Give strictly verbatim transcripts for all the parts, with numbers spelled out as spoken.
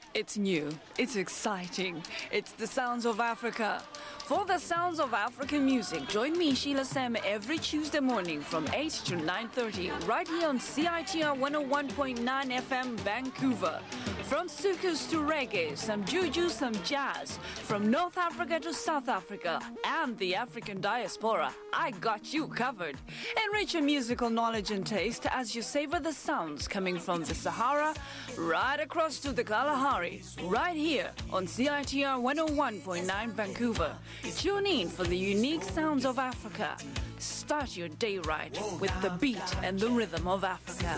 It's new, it's exciting, it's the sounds of Africa. For the sounds of African music, join me, Sheila Sam, every Tuesday morning from eight to nine thirty, right here on C I T R one oh one point nine F M, Vancouver. From soukous to reggae, some juju, some jazz. From North Africa to South Africa and the African diaspora, I got you covered. Enrich your musical knowledge and taste as you savor the sounds coming from the Sahara right across to the Kalahari, right here on C I T R one oh one point nine Vancouver. Tune in for the unique sounds of Africa. Start your day right with the beat and the rhythm of Africa.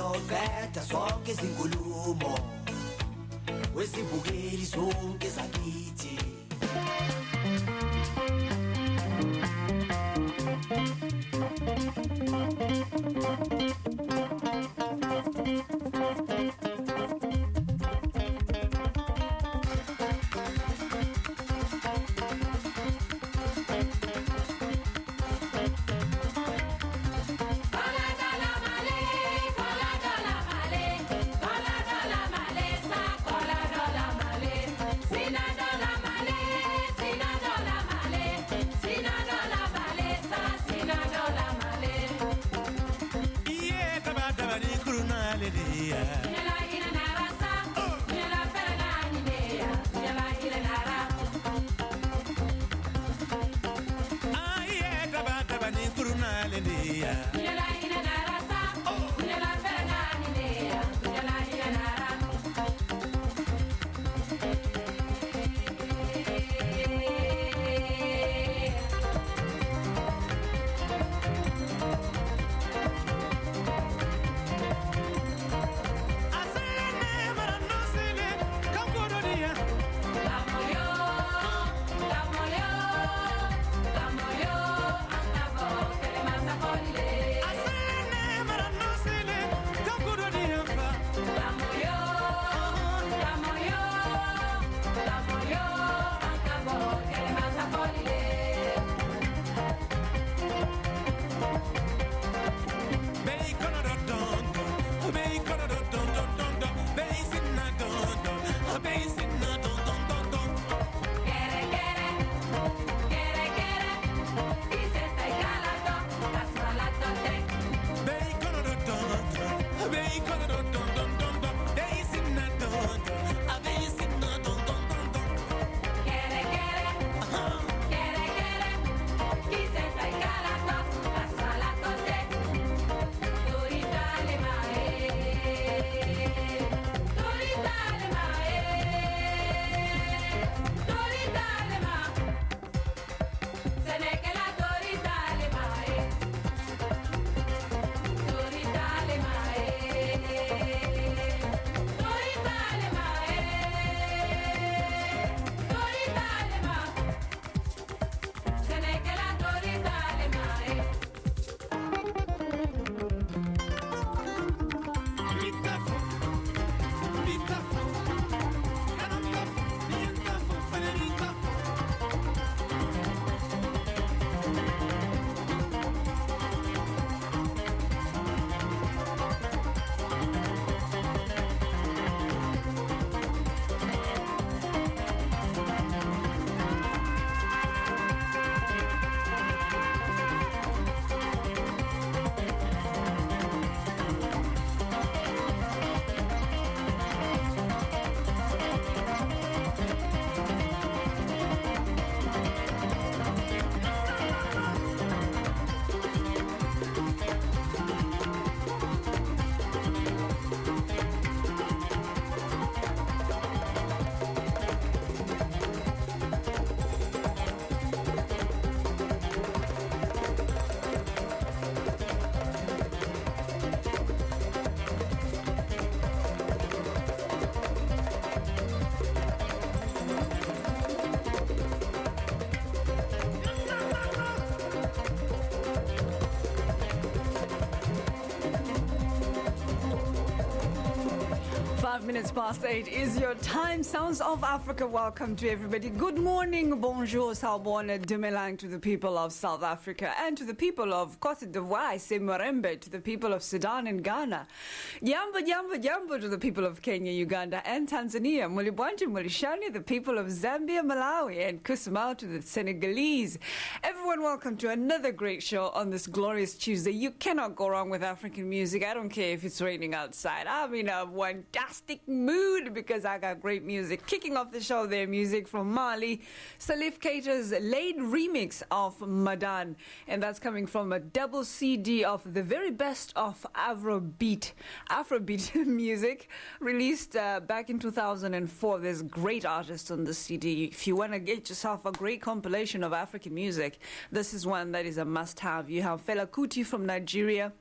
Holiday. twenty-five minutes past eight is your time. Sounds of Africa. Welcome to everybody. Good morning, bonjour, Sawubona, Dumelang to the people of South Africa and to the people of Cote d'Ivoire, Semorembe, to the people of Sudan and Ghana. Yamba, yamba, yamba to the people of Kenya, Uganda and Tanzania. Mulibwanje, Mulishani, the people of Zambia, Malawi, and Kusumau to the Senegalese. Everyone, welcome to another great show on this glorious Tuesday. You cannot go wrong with African music. I don't care if it's raining outside. I'm in a fantastic mood because I got great music. Kicking off the show there, music from Mali, Salif Keita's late remix of Madan. And that's coming from a double C D of the very best of Afrobeat, Afrobeat music, released uh, back in two thousand four. There's great artists on the C D. If you want to get yourself a great compilation of African music, this is one that is a must-have. You have Fela Kuti from Nigeria,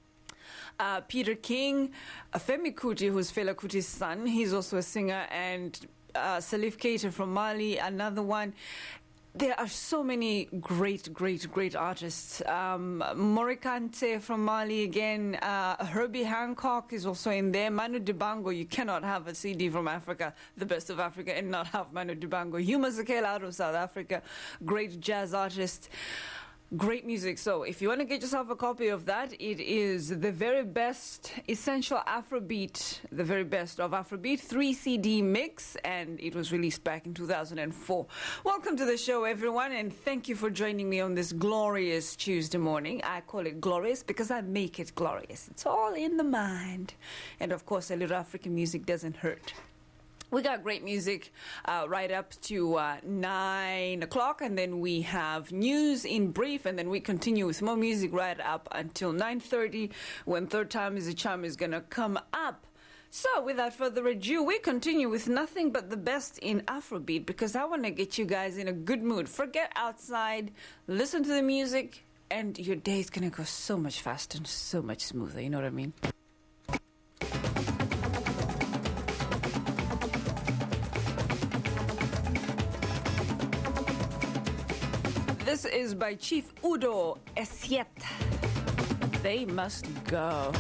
Uh, Peter King, uh, Femi Kuti, who's Fela Kuti's son. He's also a singer. And uh, Salif Keita from Mali, another one. There are so many great, great, great artists. Um, Morikante from Mali again. Uh, Herbie Hancock is also in there. Manu Dibango. You cannot have a C D from Africa, the best of Africa, and not have Manu Dibango. Huma Zakela out of South Africa. Great jazz artist. Great music. So if you want to get yourself a copy of that, it is the very best essential Afrobeat, the very best of Afrobeat three C D mix, and it was released back in two thousand four. Welcome to the show, everyone, and thank you for joining me on this glorious Tuesday morning. I call it glorious because I make it glorious. It's all in the mind. And of course, a little African music doesn't hurt. We got great music uh, right up to uh, nine o'clock, and then we have news in brief, and then we continue with more music right up until nine thirty, when Third Time is a Charm is going to come up. So without further ado, we continue with nothing but the best in Afrobeat, because I want to get you guys in a good mood. Forget outside, listen to the music, and your day is going to go so much faster and so much smoother. You know what I mean? This is by Chief Udo Esiet. They must go.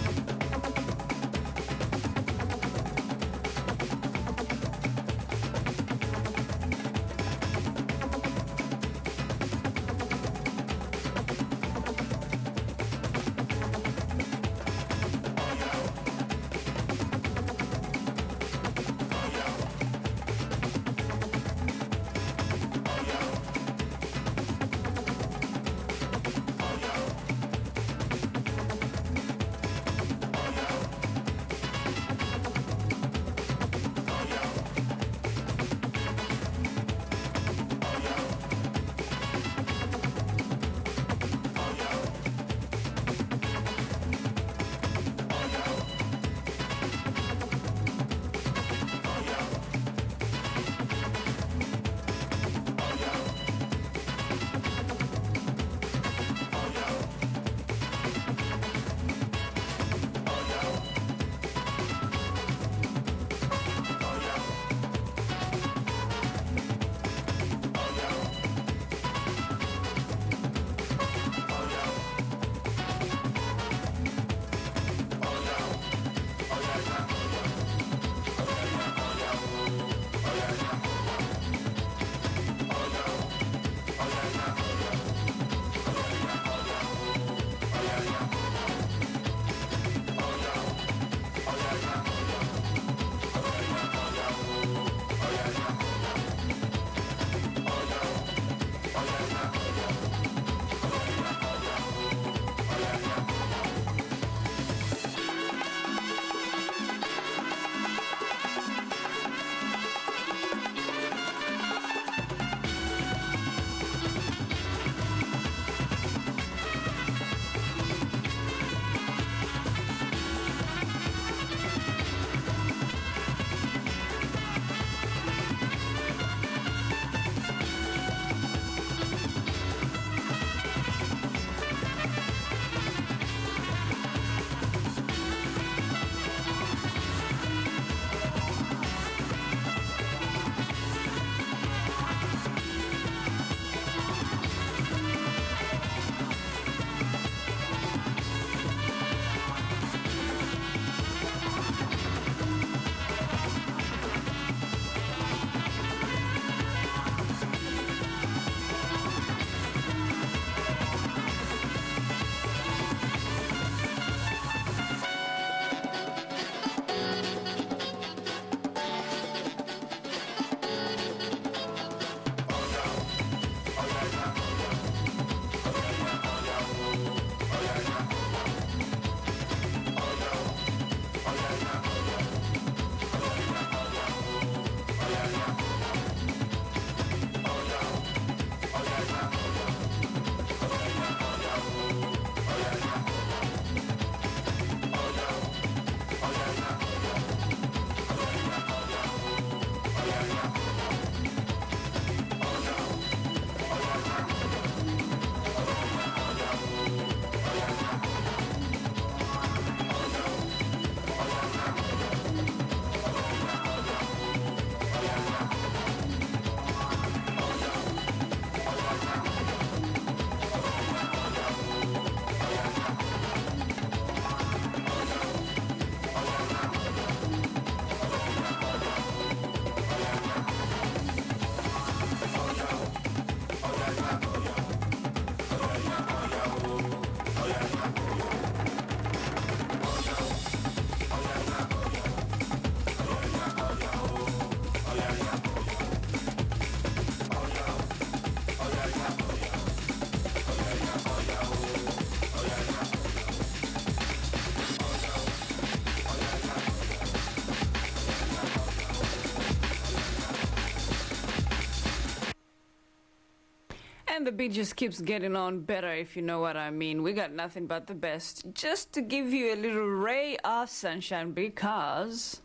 the beat just keeps getting on better, if you know what I mean. We got nothing but the best. Just to give you a little ray of sunshine because...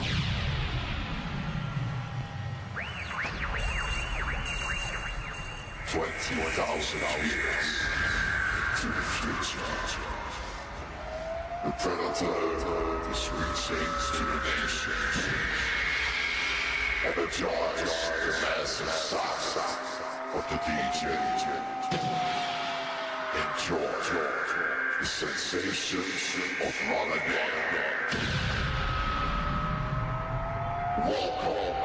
twenty thousand years to the future. The predator, the sweet saints to the nations. Energize the massive sound of the D J. Enjoy the sensations of Ramadan. Welcome.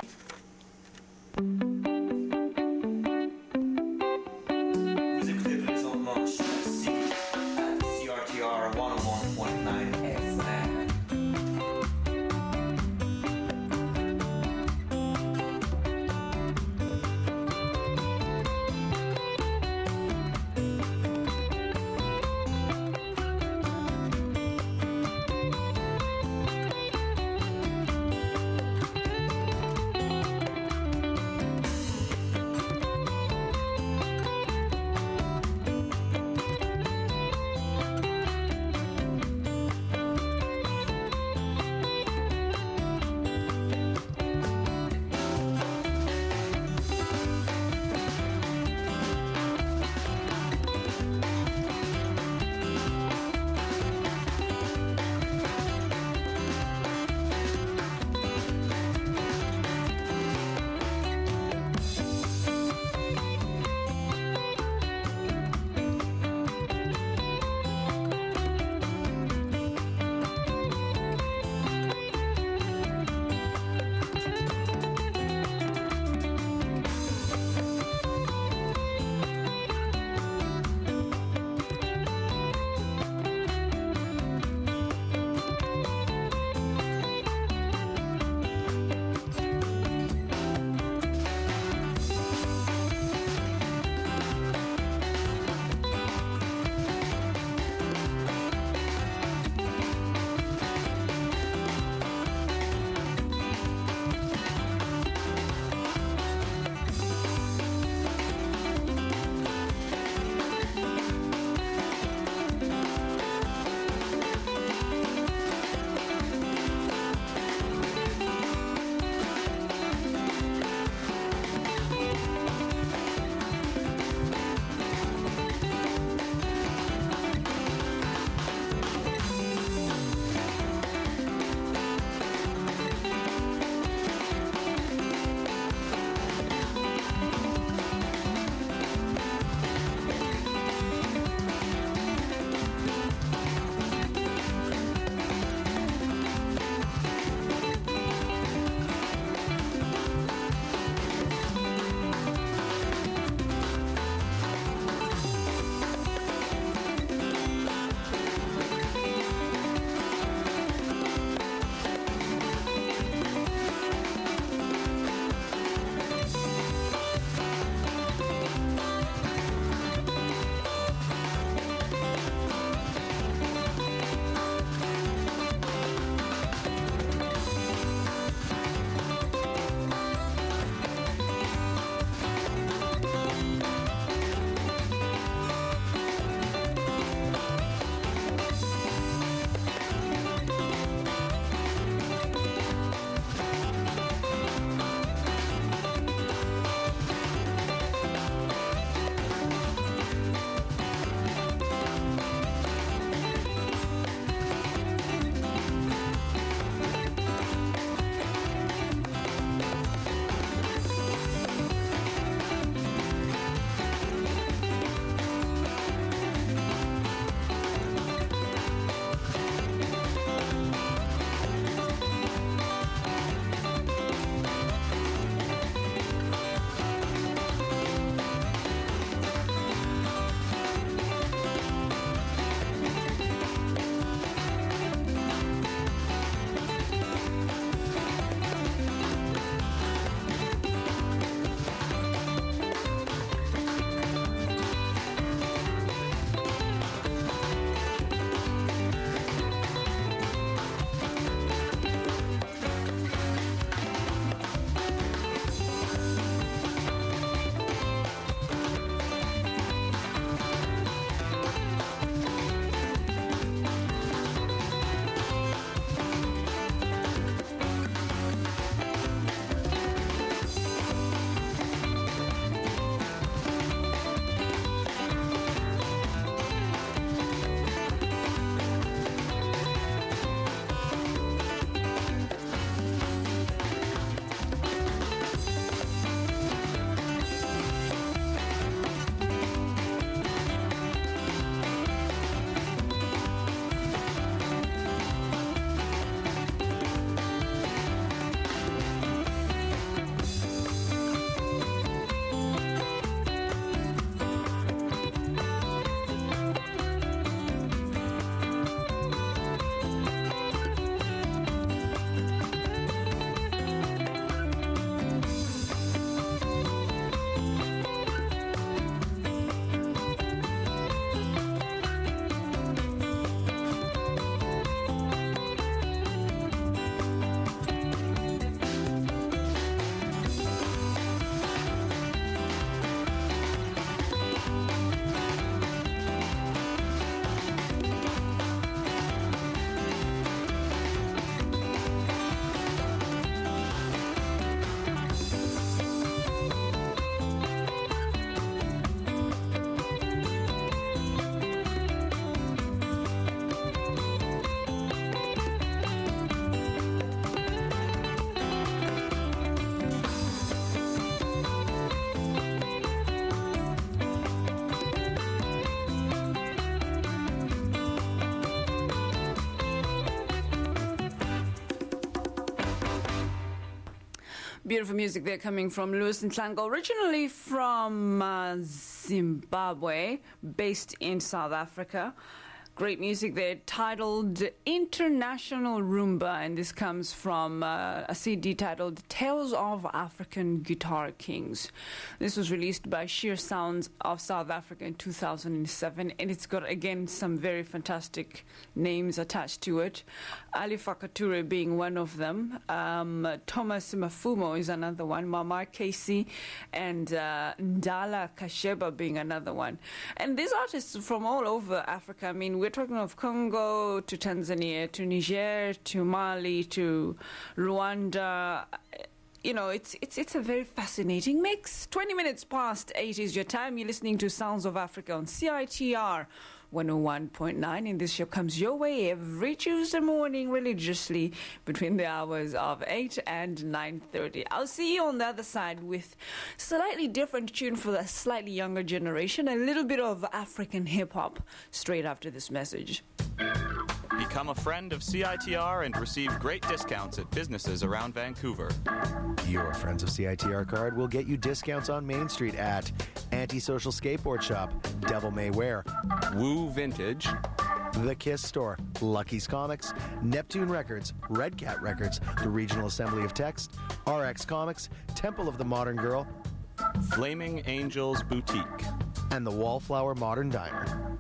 Beautiful music there coming from Lewis Nhlanhla, originally from uh, Zimbabwe, based in South Africa. Great music there, titled International Rumba, and this comes from uh, a C D titled Tales of African Guitar Kings. This was released by Sheer Sounds of South Africa in two thousand seven, and it's got, again, some very fantastic names attached to it. Ali Fakature being one of them. Um, Thomas Mafumo is another one. Mama Casey and uh, Ndala Kasheba being another one. And these artists from all over Africa, I mean, we're talking of Congo to Tanzania to Niger to Mali to Rwanda. You know, it's it's it's a very fascinating mix. twenty minutes past eight is your time. You're listening to Sounds of Africa on C I T R one oh one point nine, and this show comes your way every Tuesday morning religiously between the hours of eight and nine thirty. I'll see you on the other side with slightly different tune for the slightly younger generation, a little bit of African hip-hop straight after this message. Become a friend of C I T R and receive great discounts at businesses around Vancouver. Your Friends of C I T R card will get you discounts on Main Street at Antisocial Skateboard Shop, Devil May Wear, Woo Vintage, The Kiss Store, Lucky's Comics, Neptune Records, Red Cat Records, the Regional Assembly of Text, R X Comics, Temple of the Modern Girl, Flaming Angels Boutique, and the Wallflower Modern Diner.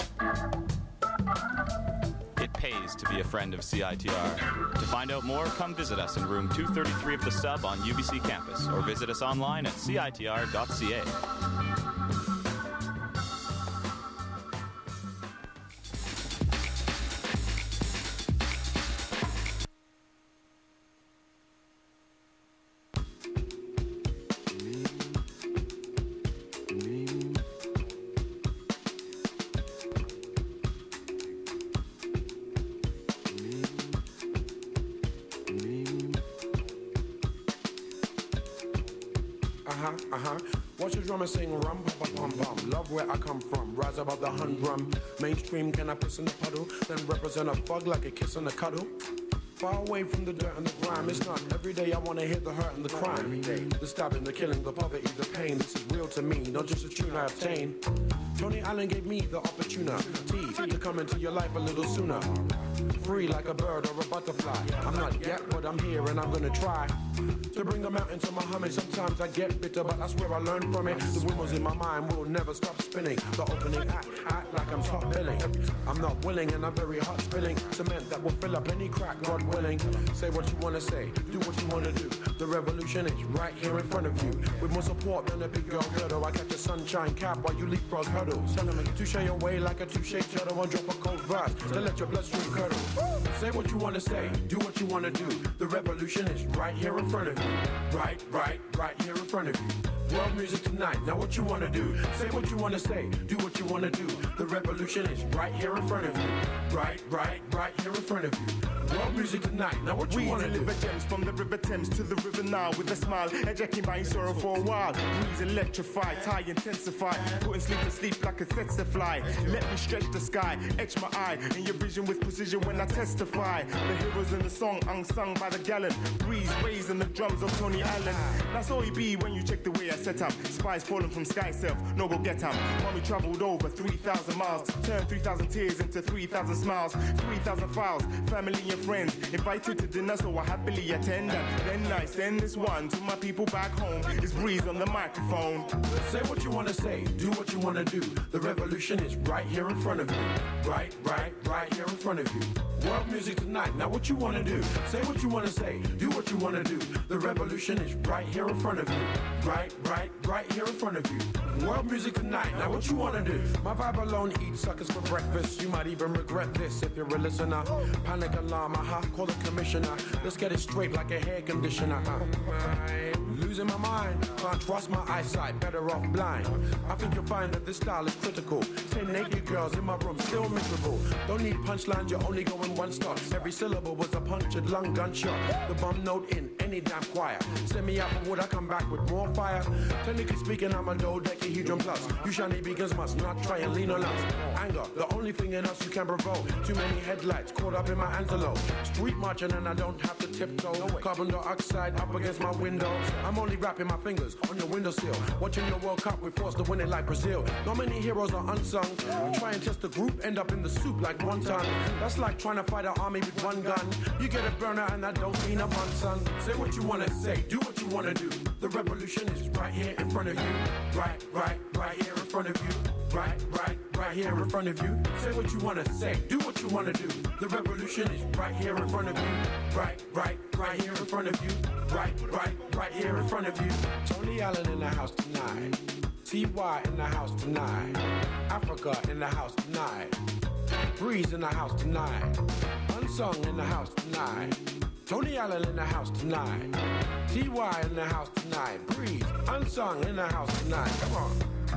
It pays to be a friend of C I T R. To find out more, come visit us in room two thirty-three of the Sub on U B C campus, or visit us online at C I T R dot C A. Uh-huh, uh-huh. Watch the drummer sing rum, bum, bum, bum. Love where I come from, rise above the humdrum. Mainstream, can I piss in the puddle? Then represent a bug like a kiss in a cuddle. Far away from the dirt and the grime. It's not every day I want to hear the hurt and the crime. The stabbing, the killing, the poverty, the pain. This is real to me, not just a tune I obtain. Tony Allen gave me the opportunity to come into your life a little sooner. Free like a bird or a butterfly. I'm not yet, but I'm here and I'm gonna try to bring them out into my humming. Sometimes I get bitter, but that's where I learned from it. The wheels in my mind will never stop spinning. The opening act, act like I'm top billing. I'm not willing and I'm very hot spilling. Cement that will fill up any crack, God willing. Say what you wanna say, do what you wanna do. The revolution is right here in front of you. With more support than a big girl girdle, I catch a sunshine cap while you leapfrog hurdles. Telling me to share away like a two-shaped turtle and drop a cold verse to let your bloodstream curdle. Say what you wanna say, do what you wanna do. The revolution is right here in front of you. Right, right, right here in front of you. World music tonight, now what you wanna do? Say what you wanna say, do what you wanna do. The revolution is right here in front of you. Right, right, right here in front of you. World music tonight, now what you we wanna do? We deliver gems from the river Thames to the river Nile with a smile, ejecting my sorrow for a while. Breeze electrify, tie intensify, putting sleep to sleep like a threats fly. Let me stretch the sky, etch my eye in your vision with precision when I testify. The heroes in the song unsung by the gallon. Breeze raising the drums of Tony Allen. That's all you be when you check the way I set up. Spies falling from sky self, no go get up. Mommy traveled over three thousand miles, turned three thousand tears into three thousand smiles. three thousand files, family and friends invited to dinner, so I happily attend. And then I send this one to my people back home. It's Breeze on the microphone. Say what you wanna say, do what you wanna do. The revolution is right here in front of you. Right, right, right here in front of you. World music tonight, now what you wanna do? Say what you wanna say, do what you wanna do. The revolution is right here in front of you. Right, right, right here in front of you. World music tonight, now what you wanna do? My vibe alone eats suckers for breakfast. You might even regret this if you're a listener. Panic alarm, aha, call the commissioner. Let's get it straight like a hair conditioner. Uh, losing my mind, can't trust my eyesight, better off blind. I think you'll find that this style is critical. Ten naked girls in my room, still miserable. Don't need punchlines, you're only going one stop. Every syllable was a punctured lung gunshot. The bum note in any damn choir. Send me out for wood, I come back with more fire. Technically speaking, I'm a dodecahedron plus. You shiny beacons must not try and lean on us. anger, the only thing in us you can provoke. Too many headlights caught up in my antelope. Street marching and I don't have to tiptoe. Carbon dioxide up against my window. I'm only wrapping my fingers on your windowsill. Watching the World Cup, we're forced to win it like Brazil. Not many heroes are unsung. Try and test the group, end up in the soup like one ton. That's like trying to fight an army with one gun. You get a burner and that don't mean a month, son. Say what you wanna say, do what you wanna do. The revolution is right here in front of you. Right, right, right here in front of you. Right, right, right here in front of you. Say what you wanna say, do what you wanna do. The revolution is right here in front of you. Right, right, right here in front of you. Right, right, right here in front of you. Tony Allen in the house tonight. T Y in the house tonight. Africa in the house tonight. Breeze in the house tonight. Unsung in the house tonight. Tony Allen in the house tonight. T Y in the house tonight. Breeze, Unsung in the house tonight. Come on.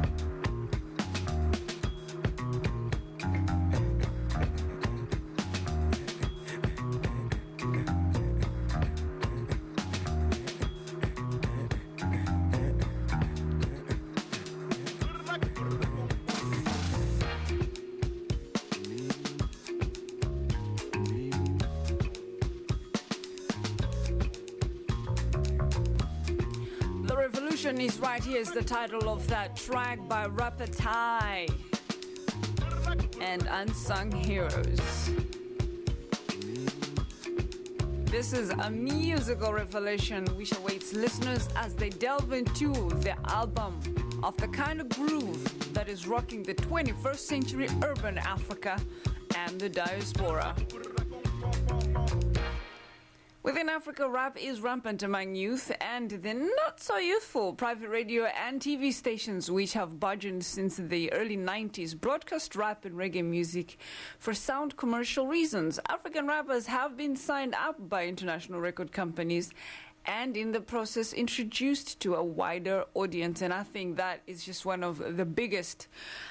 Is right here is the title of that track by Rapper Ty and Unsung Heroes. This is a musical revelation which awaits listeners as they delve into the album of the kind of groove that is rocking the twenty-first century urban Africa and the diaspora. Within Africa, rap is rampant among youth and the not-so-youthful private radio and T V stations which have burgeoned since the early nineties broadcast rap and reggae music for sound commercial reasons. African rappers have been signed up by international record companies and in the process introduced to a wider audience, and I think that is just one of the biggest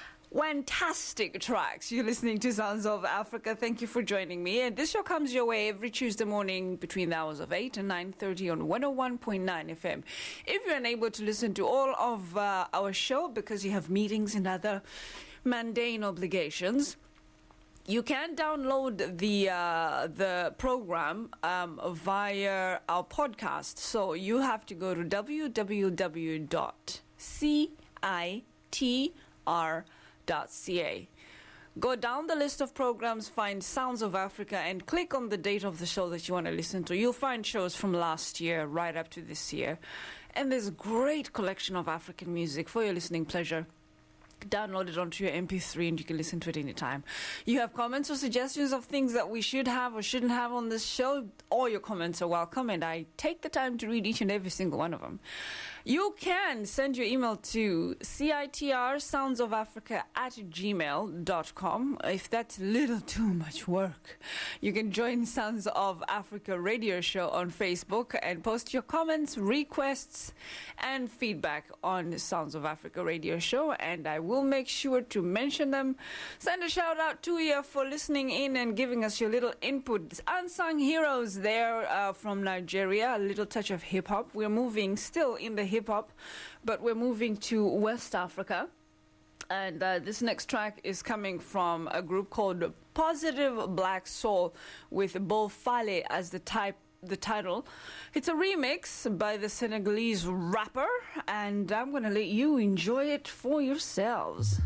fantastic tracks. You're listening to Sounds of Africa. Thank you for joining me. And this show comes your way every Tuesday morning between the hours of eight and nine thirty on one oh one point nine F M. If you're unable to listen to all of uh, our show because you have meetings and other mundane obligations, you can download the uh, the program um, via our podcast. So you have to go to w w w dot c i t r dot c a. Go down the list of programs, find Sounds of Africa, and click on the date of the show that you want to listen to. You'll find shows from last year right up to this year. And there's a great collection of African music for your listening pleasure. Download it onto your M P three and you can listen to it anytime. You have comments or suggestions of things that we should have or shouldn't have on this show? All your comments are welcome, and I take the time to read each and every single one of them. You can send your email to C I T R sounds of africa at gmail dot com. If that's a little too much work, you can join Sounds of Africa radio show on Facebook and post your comments, requests, and feedback on Sounds of Africa radio show, and I will make sure to mention them. Send a shout out to you for listening in and giving us your little input. Unsung Heroes there uh, from Nigeria, a little touch of hip-hop. We're moving still in the hip-hop, but we're moving to West Africa. And uh, this next track is coming from a group called Positive Black Soul with Bo Fale as the type the title. It's a remix by the Senegalese rapper, and I'm going to let you enjoy it for yourselves.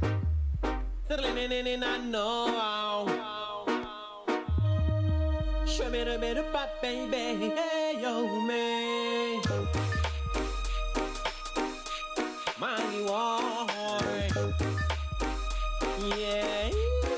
Show me the better pop, baby. Hey, yo, man. Money war. Yeah.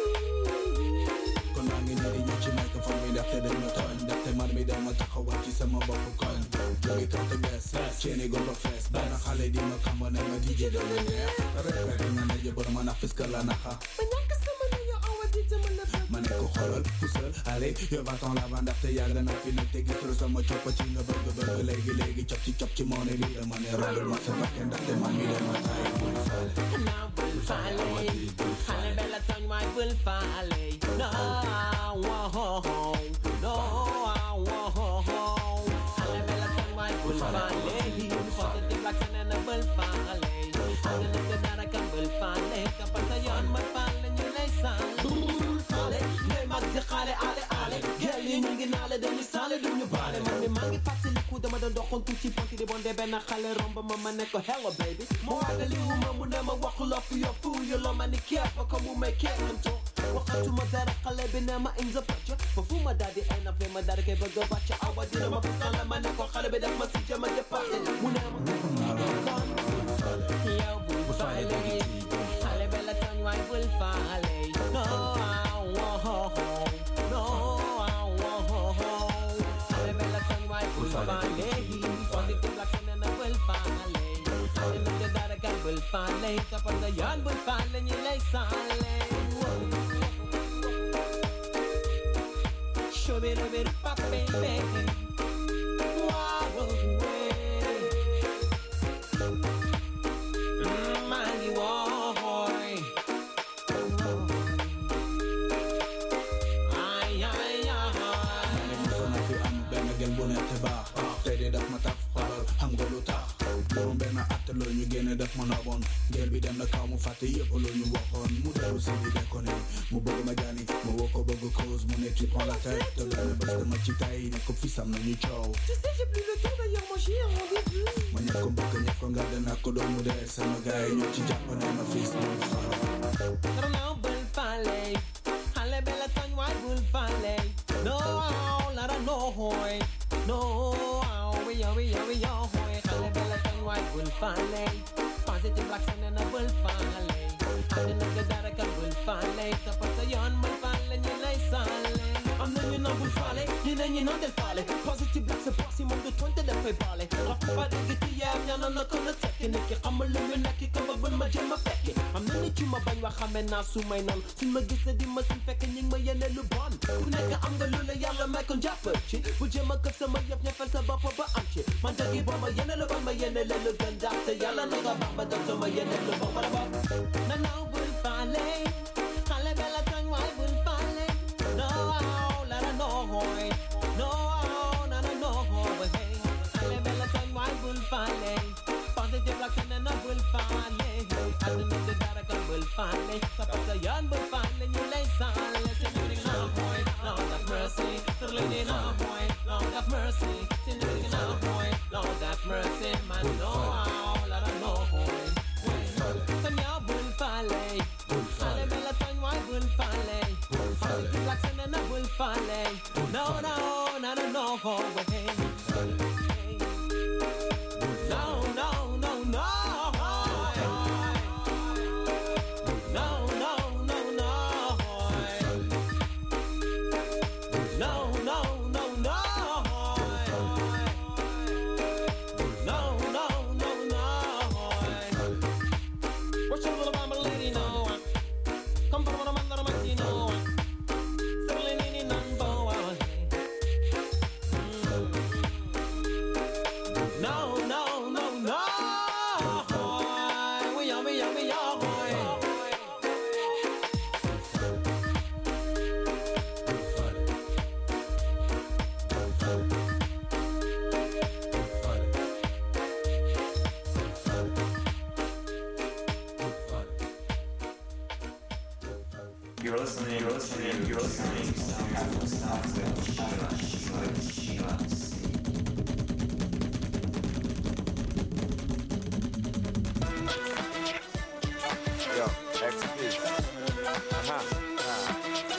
Sama bopp kon jóge kaw te bees ceeni go ba fees bana xale di ma xam ne ma di jël la neex rek nga ne yebal ma na fiskal la naxa ma ñak sama ne yo awa di jëm la ma ne ko xolal poussel allez yo va ton la bande te yag na fi ne teggi trop sama cop ci nga bëgg bëgg léegi léegi cop ci cop ci mo ne li ma ne robal ma sa bakkan ndax te man mi dem ma tay na bul faale xale bella tooñ waay bul faale no wow no Bul faale, dama doon doxantu ci ponti di bonde benn xale romb ma ma ne ko hello baby mu wàggali wu ma mu ne ma waxu la fi yow fu you love ma ni kepp ko mu may kenn waxatuma dara xale bi ne ma in the picture foofu ma daal di énervé ma daal di koy bëgg a bàcc awa dina ma fusale ma ne ko xale bi def ma si jama dépassé mu ne ma yow bul faale xale bi la tooñ waay bul faale no no xale bi la tooñ waay bul faale positive la kenn na bul faale xale bi la dara kan bul faale tapal sa yoon bul faale ñi lay saale Shubby dubby pop baby, wow way, money boy, ay ay ay. Sama fi am benn gel bu nekk baax, tey de daf ma taf xoolal xam nga lu tax. Borom benn at la ñu génne daf ma noboon, gel bi dem na kaw mu fàtte yëpp lu ñu waxoon mu dellu si di déconné mu bëgg ma jaani mu woo ko bëgg cause mu ne tu prends la tête te benn bés dama ci tay ne ko fii sam nañu coow. Tu sais j'ai plus le temps d'ailleurs moi j'ai un rendez-vous. ma ñëpp ko mbëkk ñëpp ko nga dana ko doon mu dee sama gars yi ñoo ci jàpp ne ma fii mu xaar. Karnaw bul faale xale bi la tooñ waay bul faale no la la no hoy no we yo we yo we yo hoy xale bi la tooñ waay bul faale positive black sen na bul faale xale na nga dara kan bul faale tapal sa yoon bul faale ñu lay saale am na ñu naan bul faale ñi ne ñu naan del faale positive black sa boss yi moom du tonte dafay baale la ba dégg ci yaam ñaan na ko na tekki nit ki xamal lu ñu nekk ka ma bul ma jëm a fekki am na nit yu ma bañ wax xamee naa su may noonu suñ ma gisee di ma suñ fekk ñi ngi ma yéene lu bon ku nekk am nga lu la yàlla may kon jàpp ci bu jéem a këf sama yëf ñafel sa bopp ba am ci man dëgg boo ma yéene lu bon ma yéene leen lu gën daal te yàlla na nga baax ba def sama yéene lu bon ba ba na naw bul faale xale bi la tooñ waay bul faale no la la no hoy no na na no hoy xale bi la tooñ waay bul faale positive black sen na bul faale àdduna de dara kan bul faale tapal sa yoon bul faale ñu lay saale Señorita na boy Lord have mercy Señorita na boy Lord have mercy Señorita na boy Lord have mercy man no la la no hoy Señor bul faale xale bi la tooñ waay bul faale positive black sen na bul faale no no na na no hoy no no no no You're listening, you're listening, you're listening to Campus Talks with Sheila, Sheila, Sheila. Yo, X-Biz. Uh-huh. Uh.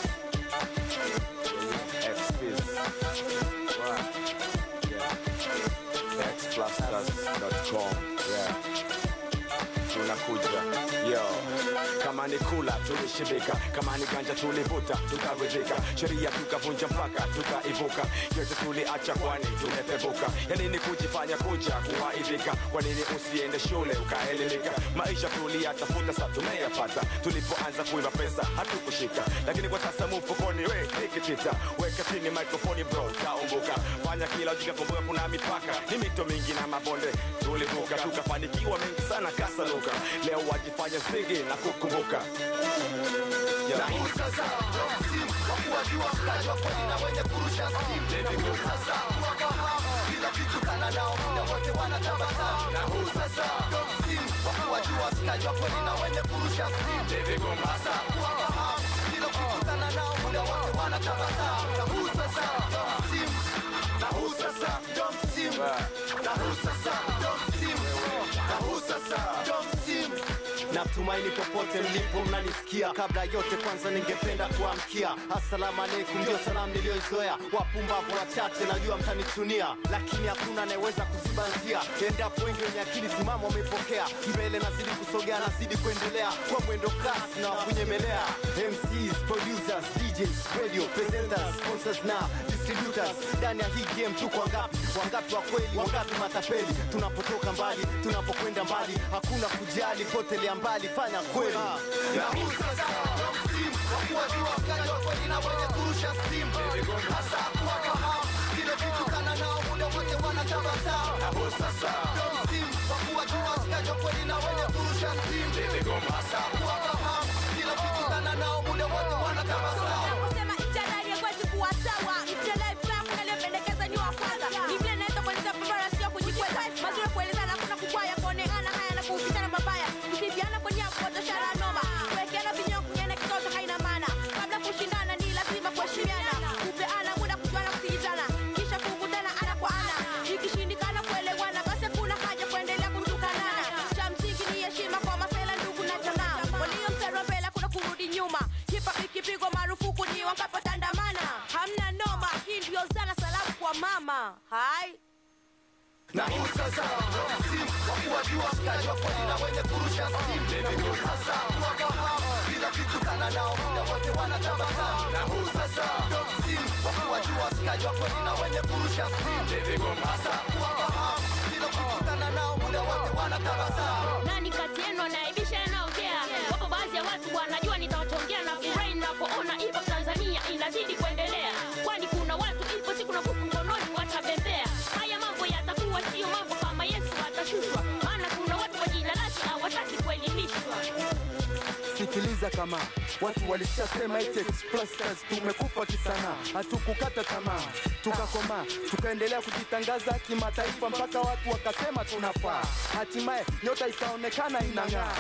X-Biz. Wow. Yeah. X plus plus dot com. Yeah. Tunakuja. Yo. Kama ni kula tulishibika, kama ni ganja tulivuta tukaridhika, sheria tukavunja mpaka tukaivuka, yote tuliacha kwani tumepevuka. Ya nini kujifanya kuja kuwaidhika? Kwa nini usiende shule ukaelimika? Maisha tuliyatafuta sasa tumeyapata, tulipoanza kuiba pesa hatukushika, lakini kwa sasa mfukoni we nikitita. Weka chini microphone bro taumbuka, fanya kila ujika kumbuka kuna mipaka, ni mito mingi na mabonde tulivuka, tukafanikiwa mengi sana kasaluka, leo wajifanya zigi na kukumbuka. Na hii sasa wakuwajua mkajwa kweli na wenye kurusha simu. Na huu sasa wakahamu kila kitu kana nao muda wote wanatabasamu. Na huu sasa simu wakuwajua mkajwa kweli na wenye kurusha simu. Sasa wakahamu kila kitu kana nao muda wote wanatabasamu. Na huu sasa simu, na huu sasa simu. natumaini popote mlipo mnanisikia. Kabla yote kwanza ningependa kuamkia assalamu alaikum, ndio salamu niliyoizoea. Wapumbavu wachache najua mtanichunia, lakini hakuna anayeweza kuziba njia. Endapo wengi wenye akili timamu wamepokea, mbele nazidi kusogea, nazidi kuendelea kwa mwendo kasi na kunyemelea. M Cs, producers, D Js, radio presenters, sponsors na distributors. Ndani ya hii game tuko wangapi? Wangapi wa kweli, wangapi matapeli? Tunapotoka mbali, tunapokwenda mbali, hakuna kujali, potelea mbali, fanya kweli. Na huu sasa steam, wakuwa jua kaja kweli na wenye kurusha steam. Hasa kuwa fahamu, kile vitu kana nao muda wote wanatabasamu. Na huu sasa steam, wakuwa jua kaja kweli na wenye kurusha steam. Hasa kuwa fahamu, kile vitu kana nao muda wote wanatabasamu. Kusema itanari ya kwezi kuwa sawa, mtelevi kama kunalipendekeza ni wa kwanza. Ni vile naeza kueleza pambara sio kujikweza. Mazuri kueleza na kuna kukwaya, kuonekana haya na kuhusishana mabaya. Mkiviana kwa nia kuotashara noma, kuwekeana vinyo kunyene kitoto haina maana. Kabla kushindana ni lazima kuheshimiana, kupeana muda kujuana kusikizana, kisha kukutana ana kwa ana. Ikishindikana kuelewana basi kuna haja kuendelea kutukanana. Cha msingi ni heshima kwa masela ndugu na jamaa. Walio mstari wa mbele kuna kurudi nyuma. Hip hop ikipigwa marufuku ni wakapotandamana. Hamna noma, hii ndio zana salamu kwa mama. Hai na huu sasa steam, wakuwa jua kaji wa kweli na wenye kurusha steam. Na huu sasa wafahamu, bila vitu kana nao muda wote wanatabasamu. Na huu sasa steam, wakuwa jua kaji wa kweli na wenye kurusha steam. Sasa wafahamu, bila vitu kana nao muda wote wanatabasamu. Nani kati yenu anaibisha anaongea? Wapo baadhi ya watu wanajua nitawatongea na furahi ninapoona ipo Tanzania inazidi kuendelea. Kwani kuna watu ipo siku na buku mkononi watabembea. Haya mambo yatakuwa sio mambo kama Yesu atashushwa. Maana kuna watu wa jina lake hawataki kuelimishwa. Sikiliza kama watu walishasema eti explosives tumekufa kisana, hatukukata tamaa, tukakoma, tukaendelea kujitangaza kimataifa mpaka watu wakasema tunafaa. Hatimaye nyota ikaonekana inang'aa.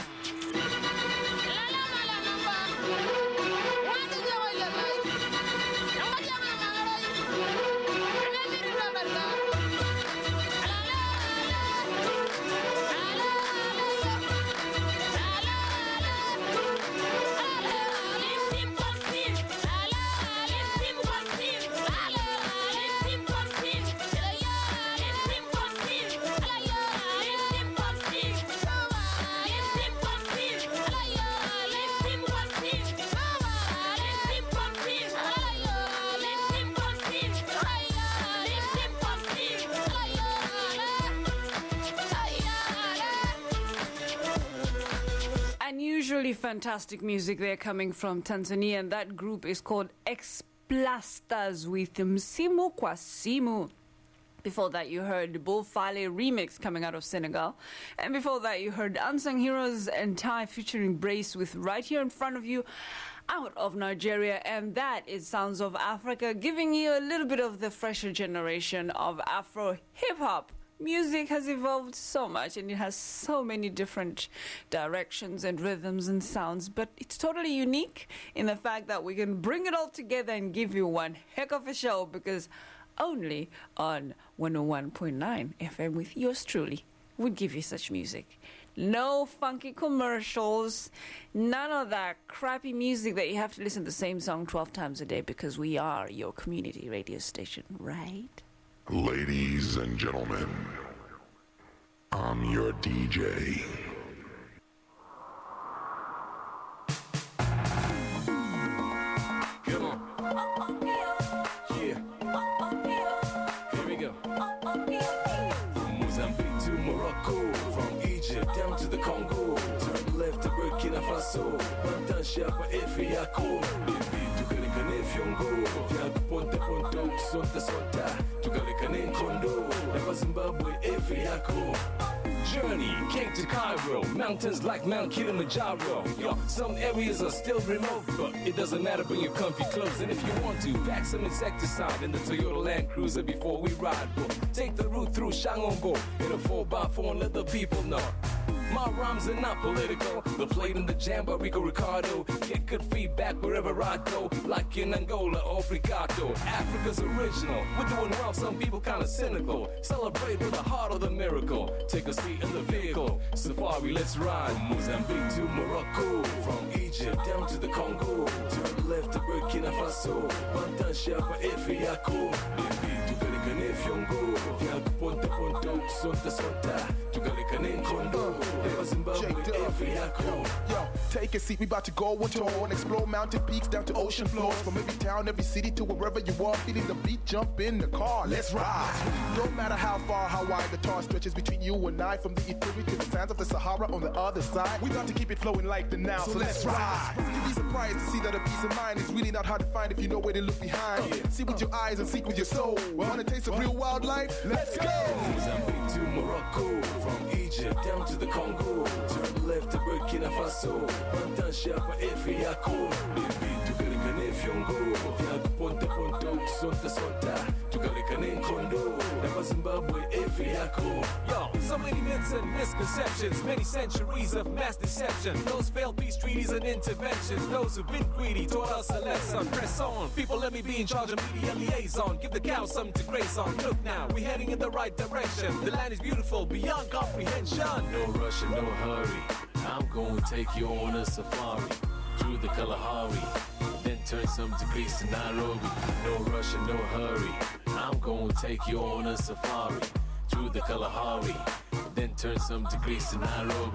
Unusually fantastic music there coming from Tanzania, and that group is called Explastas with Msimu kwa Simu. Before that, you heard the Bull Fale remix coming out of Senegal. And before that, you heard Unsung Heroes and Thai featuring Brace with Right Here in Front of You out of Nigeria. And that is Sounds of Africa, giving you a little bit of the fresher generation of Afro hip-hop. Music has evolved so much, and it has so many different directions and rhythms and sounds, but it's totally unique in the fact that we can bring it all together and give you one heck of a show, because only on one oh one point nine F M with yours truly would give you such music. No funky commercials, none of that crappy music that you have to listen to the same song twelve times a day, because we are your community radio station, right? Ladies and gentlemen, I'm your D J. Come on. Yeah. Here we go. From Mozambique to Morocco, from Egypt down to the Congo, turn left to Burkina Faso, Pantansha pa efi yako, baby tukalikane fiongo, vya ponte ponto, sonta sonta, tukalikane kondo, never Zimbabwe efi yako. Journey came to Cairo, mountains like Mount Kilimanjaro. Yo, some areas are still remote, but it doesn't matter, bring your comfy clothes. And if you want to, pack some insecticide in the Toyota Land Cruiser before we ride. Bro. Take the route through Shangongo in a four by four and let the people know. My rhymes are not political. The plate in the jam by Rico Ricardo. Get good feedback wherever I go, like in Angola or Fricato. Africa's original. We're doing well, some people kinda cynical. Celebrate with the heart of the miracle. Take a seat in the vehicle. Safari, let's ride. From Mozambique to Morocco. From Egypt down to the Congo. Turn left to Burkina Faso. Pantansha pa Efiako. Baby, tu galikane fiongo. Fiag ponta ponto. Sonta sonta. Tu galikane kondo. Eva Zimbabwe Efiako. Yo, take a seat, we about to go on tour and explore mountain peaks down to ocean floors. From every town, every city to wherever you are, feeling the beat, jump in the car, let's ride. No matter how far, how wide the tar stretches between you and I, from the Ethiopia to the sands of the Sahara on the other side, we got to keep it flowing like the Nile, so, so let's, let's ride. You'd be surprised to see that a peace of mind is really not hard to find if you know where to look behind. Uh, see with uh, your eyes and seek with your soul. Want a taste of real wildlife? Let's go! From Mozambique to Morocco, from Egypt down to the Congo. Turn left to Burkina Faso. Pantansha pa Efiako. Baby, tu galikane fiongo. Fiag ponta ponto. Sonta sonta. Tu galikane kondo. Eva Zimbabwe Efiako. Yo, so many myths and misconceptions. Many centuries of mass deception. Those failed peace treaties and interventions. Those who've been greedy taught us a lesson. Press on. People, let me be in charge of media liaison. Give the cow something to graze on. Look now, we're heading in the right direction. The land is beautiful beyond comprehension. No rush and no hurry. I'm gonna take you on a safari through the Kalahari, then turn some degrees to Nairobi. No rush and no hurry. I'm gonna take you on a safari through the Kalahari, then turn some degrees to Nairobi.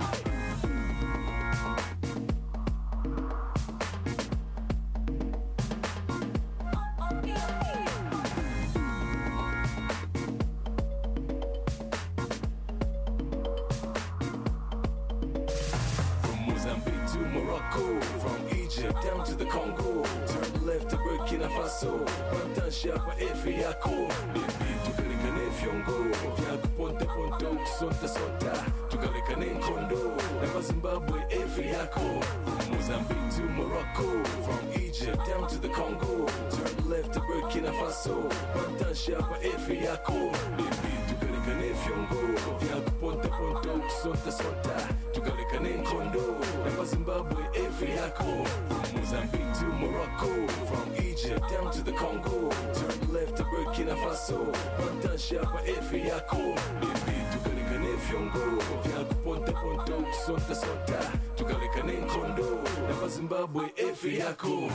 From Egypt down to the Congo. Turn left to Burkina Faso. Pantansha pa Efiako. Baby, tu galikane fiongo. Fiag ponta ponto. Sonta sonta. Tu galikane kondo. Eva Zimbabwe Efiako. From Mozambique to Morocco. From Egypt down to the Congo. Turn left to Burkina Faso. Pantansha pa Efiako. Baby, tu galikane fiongo. Fiag ponta ponto. Sonta sonta. Tu galikane kondo. Eva Zimbabwe Efiako. From Mozambique to Morocco. From Egypt down to the Congo. Turn left to Burkina Faso. Pantansha pa Efiako. Baby, tu galikane fiongo. Fiag ponta ponto. Sonta sonta. Tu galikane kondo. Eva Zimbabwe Efiako.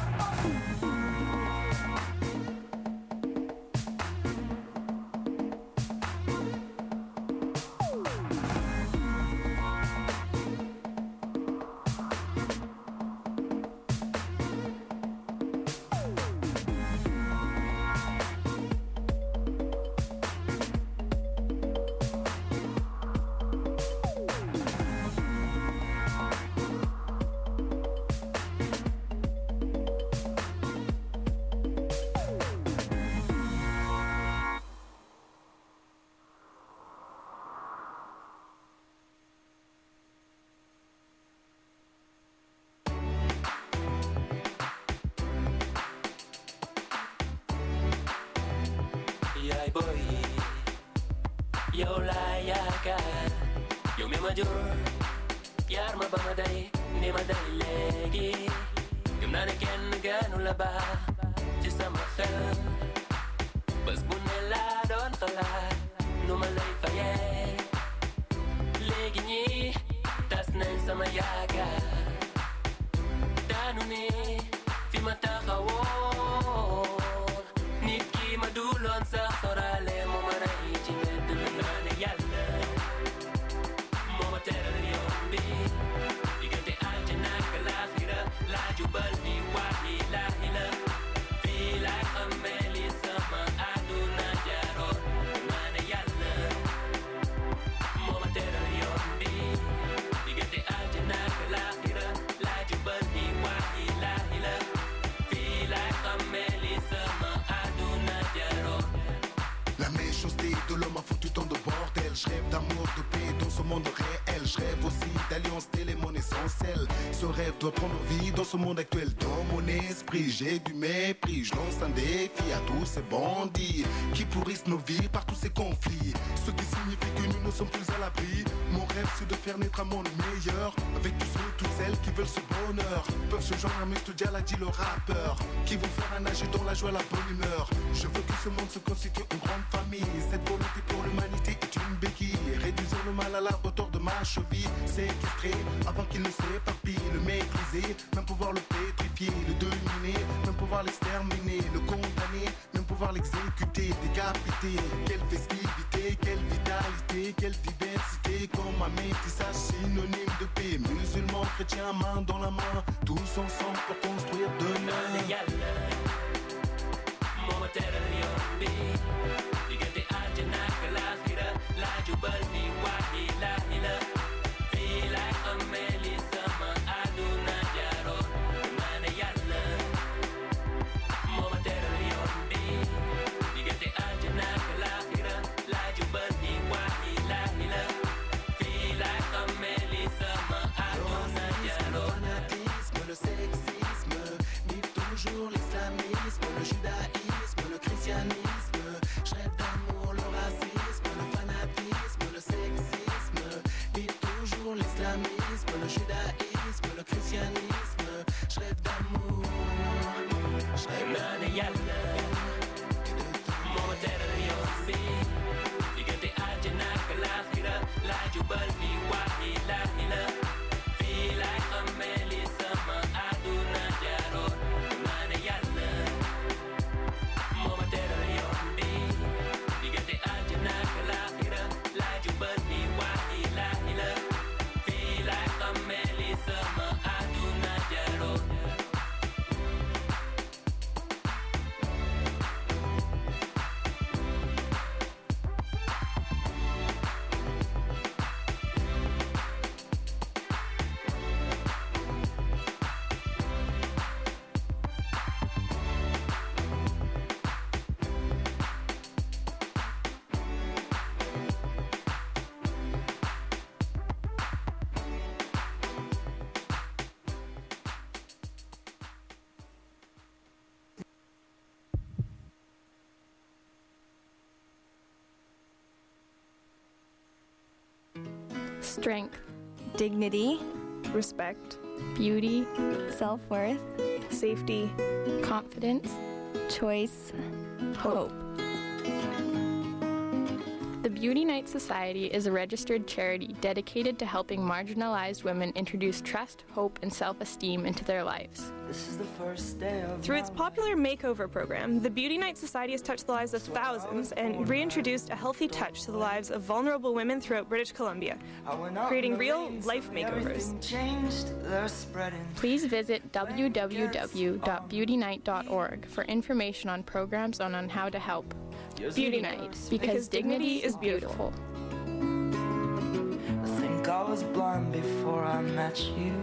Yow laa yaakaar yow mi ma jur yaar ma ba ma day ni ma day léegi gëm naa ne kenn gënu la baax ci sama xel bés bu ne laa doon xalaat nu ma lay fayee léegi ñi tas nañ sama yaakaar daanu ni fi ma taxawoon nit ki ma duloon sax soraale mu ma rey ci mbedd mi naa ne yàlla moo ma teral yoon bi diggante aljana ak laaxira laa jubal ni waaxi laaxi la fii laa xamee li sama àdduna jaaroon naa ne yàlla moo ma teral yoon bi diggante aljana ak laaxira laa jubal ni waaxi laaxi la fii laa xamee li sama àdduna jaaroon. La méchanceté de l'homme a foutu tant de bordel. Je rêve d'amour, de paix dans ce monde réel. Je rêve aussi d'alliance, télémonnaie l'essentiel. Ce rêve doit prendre vie dans ce monde actuel. Dans mon esprit, j'ai du mépris. Je lance un défi à tous ces bandits qui pourrissent nos vies par tous ces conflits. Ce qui signifie que nous ne sommes plus à l'abri. Mon rêve, c'est de faire naître un monde meilleur. Avec tous ceux, toutes celles qui veulent ce bonheur. Peuvent se joindre à Mister Dialadi, le rappeur, qui vont faire un nager dans la joie, la bonne humeur. Je veux que ce monde se constitue une grande famille. Cette volonté pour l'humanité est une béquille. Réduisons le mal à la hauteur de ma cheville. Séquestrer avant qu'il ne s'éparpille. Le mépriser, même pouvoir le pétrifier. Le dominer, même pouvoir l'exterminer. Le condamner, même pouvoir l'exécuter. Décapiter, quelle festivité, quelle vitalité, quelle diversité. Comme un métissage synonyme de paix. Musulmans, chrétiens, main dans la main. Tous ensemble pour construire demain. Le sexisme, vive toujours l'islamisme, le judaïsme, le christianisme. Je rêve d'amour, le racisme, le fanatisme, le sexisme, vive toujours l'islamisme, le judaïsme, le christianisme. Je rêve d'amour, je rêve d'amour. Strength, dignity, respect, beauty, self-worth, safety, confidence, choice, hope. The Beauty Night Society is a registered charity dedicated to helping marginalized women introduce trust, hope, and self-esteem into their lives. This is the first day of Through its popular makeover program, the Beauty Night Society has touched the lives of thousands and reintroduced a healthy touch to the lives of vulnerable women throughout British Columbia, creating real life makeovers. Please visit w w w dot beauty night dot org for information on programs and on how to help. Beauty Night, because, because dignity is beautiful. I think I was blind before I met you.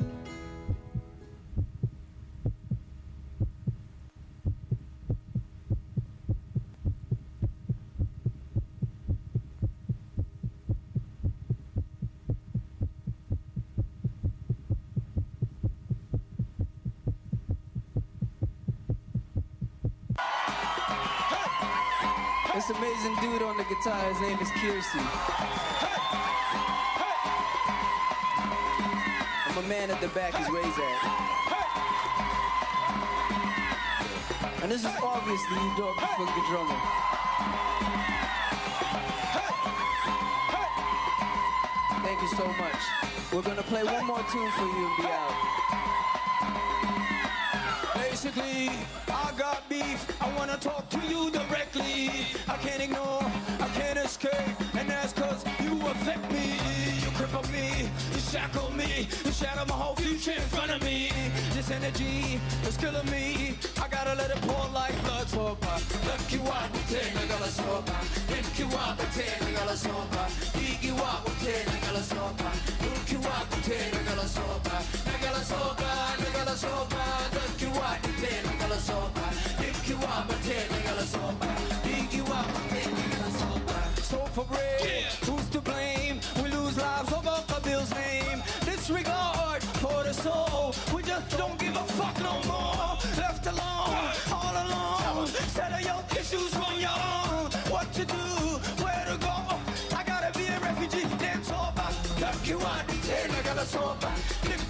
This amazing dude on the guitar, his name is Kiersey. I'm a man at the back, is where he's at. And this is obviously you dog the funky drummer. Thank you so much. We're gonna play one more tune for you and be out. Basically, I got beef. I wanna talk to you directly. I can't ignore, I can't escape, and that's cause you affect me. You cripple me, you shackle me, you shatter my whole future in front of me. This energy is killing me. I gotta let it pour like blood. Sopa, lucky wa te nagala sopa, lucky wa te nagala sopa, igi wa te nagala sopa, lucky wa te nagala sopa, nagala sopa, nagala sopa, lucky wa te nagala sopa, lucky wa te nagala sopa, igi wa te nagala sopa. So for bread, who's to blame? We lose lives over Kabil's name. Disregard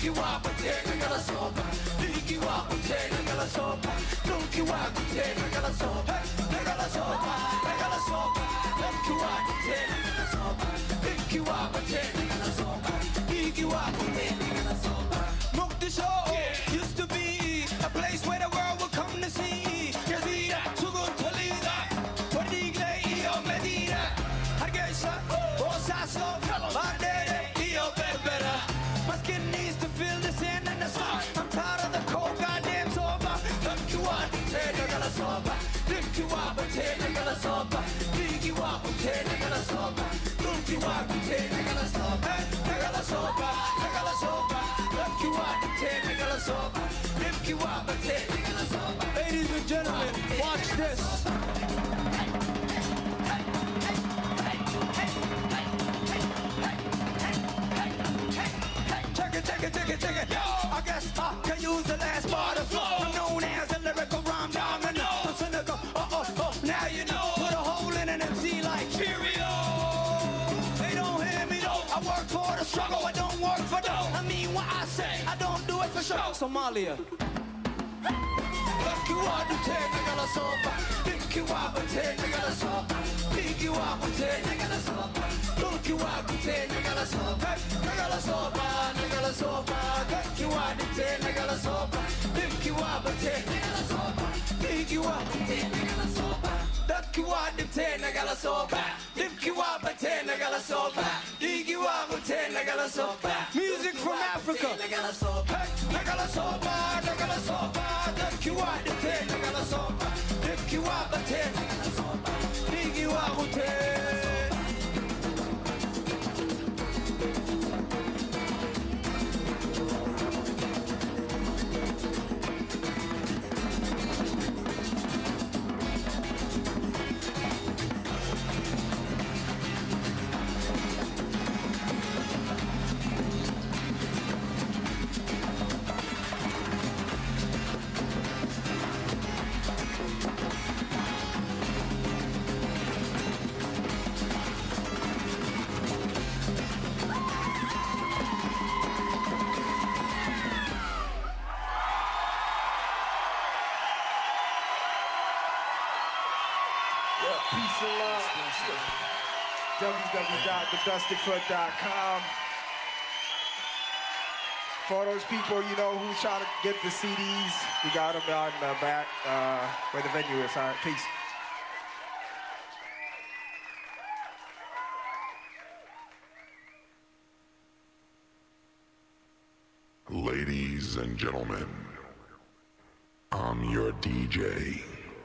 wako tena kala sopa Liki wako tena kala sopa Lunki wako tena kala sopa Kala sopa, kala sopa Lunki wako tena kala sopa Liki wako tena kala sopa Liki wako tena kala sopa Mogadishu used to be a place where the world would come to see Yazida, Sugun, Toledo Portigle, Io, Medina Hargeisa, Osasco, Bandere, Io, Berbera My skin needs to feel the sand and the sun I'm tired of the cold goddamn soba Look you up, take a gala soba Lift you up, take a gala soba Dig you up, take a gala soba Look you up, take a gala soba A gala soba, a gala soba Look you up, take a gala soba Lift you up, take a gala soba Ladies and gentlemen, watch this Check it, check it, check it, check it. I guess I can use the last part of flow. I'm known as a lyrical rhyme domino. I'm cynical, oh, oh, oh, now you know. Put a hole in an M C like Cheerio. They don't hear me though. I work for the struggle, I don't work for dough. I mean what I say, I don't do it for show. Somalia. Look you up, take a gala soba Lick you up, take a gala soba Dig you up, take a gala soba Look you up, take a gala soba A gala soba, a gala soba Look you up, take a gala soba Lick you up, take a gala soba Dig you up, take a gala soba Look you up, take a gala soba Lick you up, take a gala soba Dig you up, take a gala soba Music from Africa A gala soba, a gala soba, a gala soba Look you up, take a gala soba Lick you up, take a gala soba Dig you up, take w w w dot the dusty foot dot com. For those people, you know, who try to get the C Ds, we got them out in the back uh, where the venue is. All right, peace. Ladies and gentlemen, I'm your D J.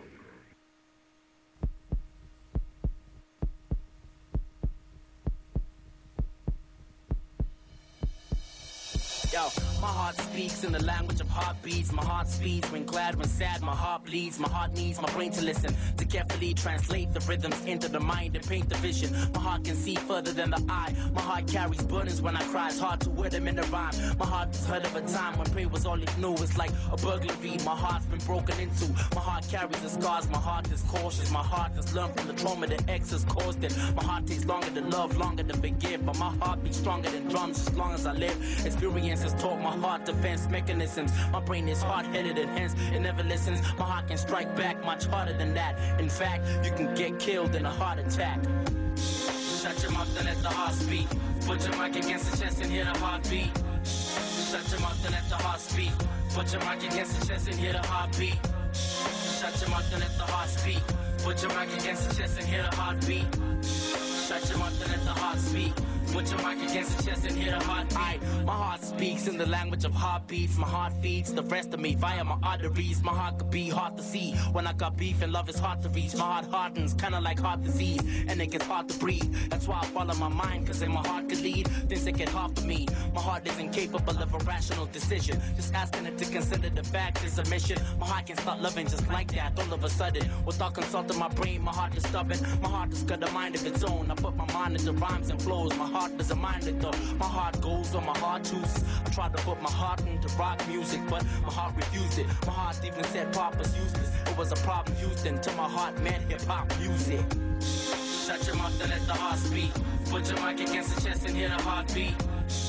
Yo, my heart speaks in the language of heartbeats. My heart speeds when glad, when sad, my heart bleeds. My heart needs my brain to listen, to carefully translate the rhythms into the mind and paint the vision. My heart can see further than the eye. My heart carries burdens when I cry. It's hard to wear them in the rhyme. My heart has heard of a time when prayer was all it knew. It's like a burglary. My heart's been broken into. My heart carries the scars. My heart is cautious. My heart has learned from the trauma that X has caused it. My heart takes longer to love, longer to forgive. But my heart beats stronger than drums as long as I live. Experience has taught my heart defense mechanisms. My brain is hard-headed and hence it never listens. My heart can strike back much harder than that. In fact, you can get killed in a heart attack. Shut your mouth and let the heart speak. Put your mic against the chest and hear the heartbeat. Shut your mouth and let the heart speak. Put your mic against the chest and hear the heartbeat. Shut your mouth and let the heart speak. Put your mic against the chest and hear the heartbeat. Shut your mouth and let the heart speak. Put your mic against the chest and hear the heart. I, my heart speaks in the language of heartbeats. My heart feeds the rest of me via my arteries. My heart could be hard to see. When I got beef and love is hard to reach. My heart hardens, kinda like heart disease, and it gets hard to breathe. That's why I follow my mind, cause then my heart could lead things that get hard for me. My heart isn't capable of a rational decision. Just asking it to consider the facts is a mission. My heart can start loving just like that all of a sudden. Without consulting my brain, my heart is stubborn. My heart has got a mind of its own. I put my mind into rhymes and flows. My heart is a mind that though. My heart goes on my heart chooses. I tried to put my heart into rock music, but my heart refused it. My heart even said pop was useless. It was a problem Houston till my heart meant hip-hop music. Shut your mouth and let the heart speak. Put your mic against the chest and hear the heartbeat.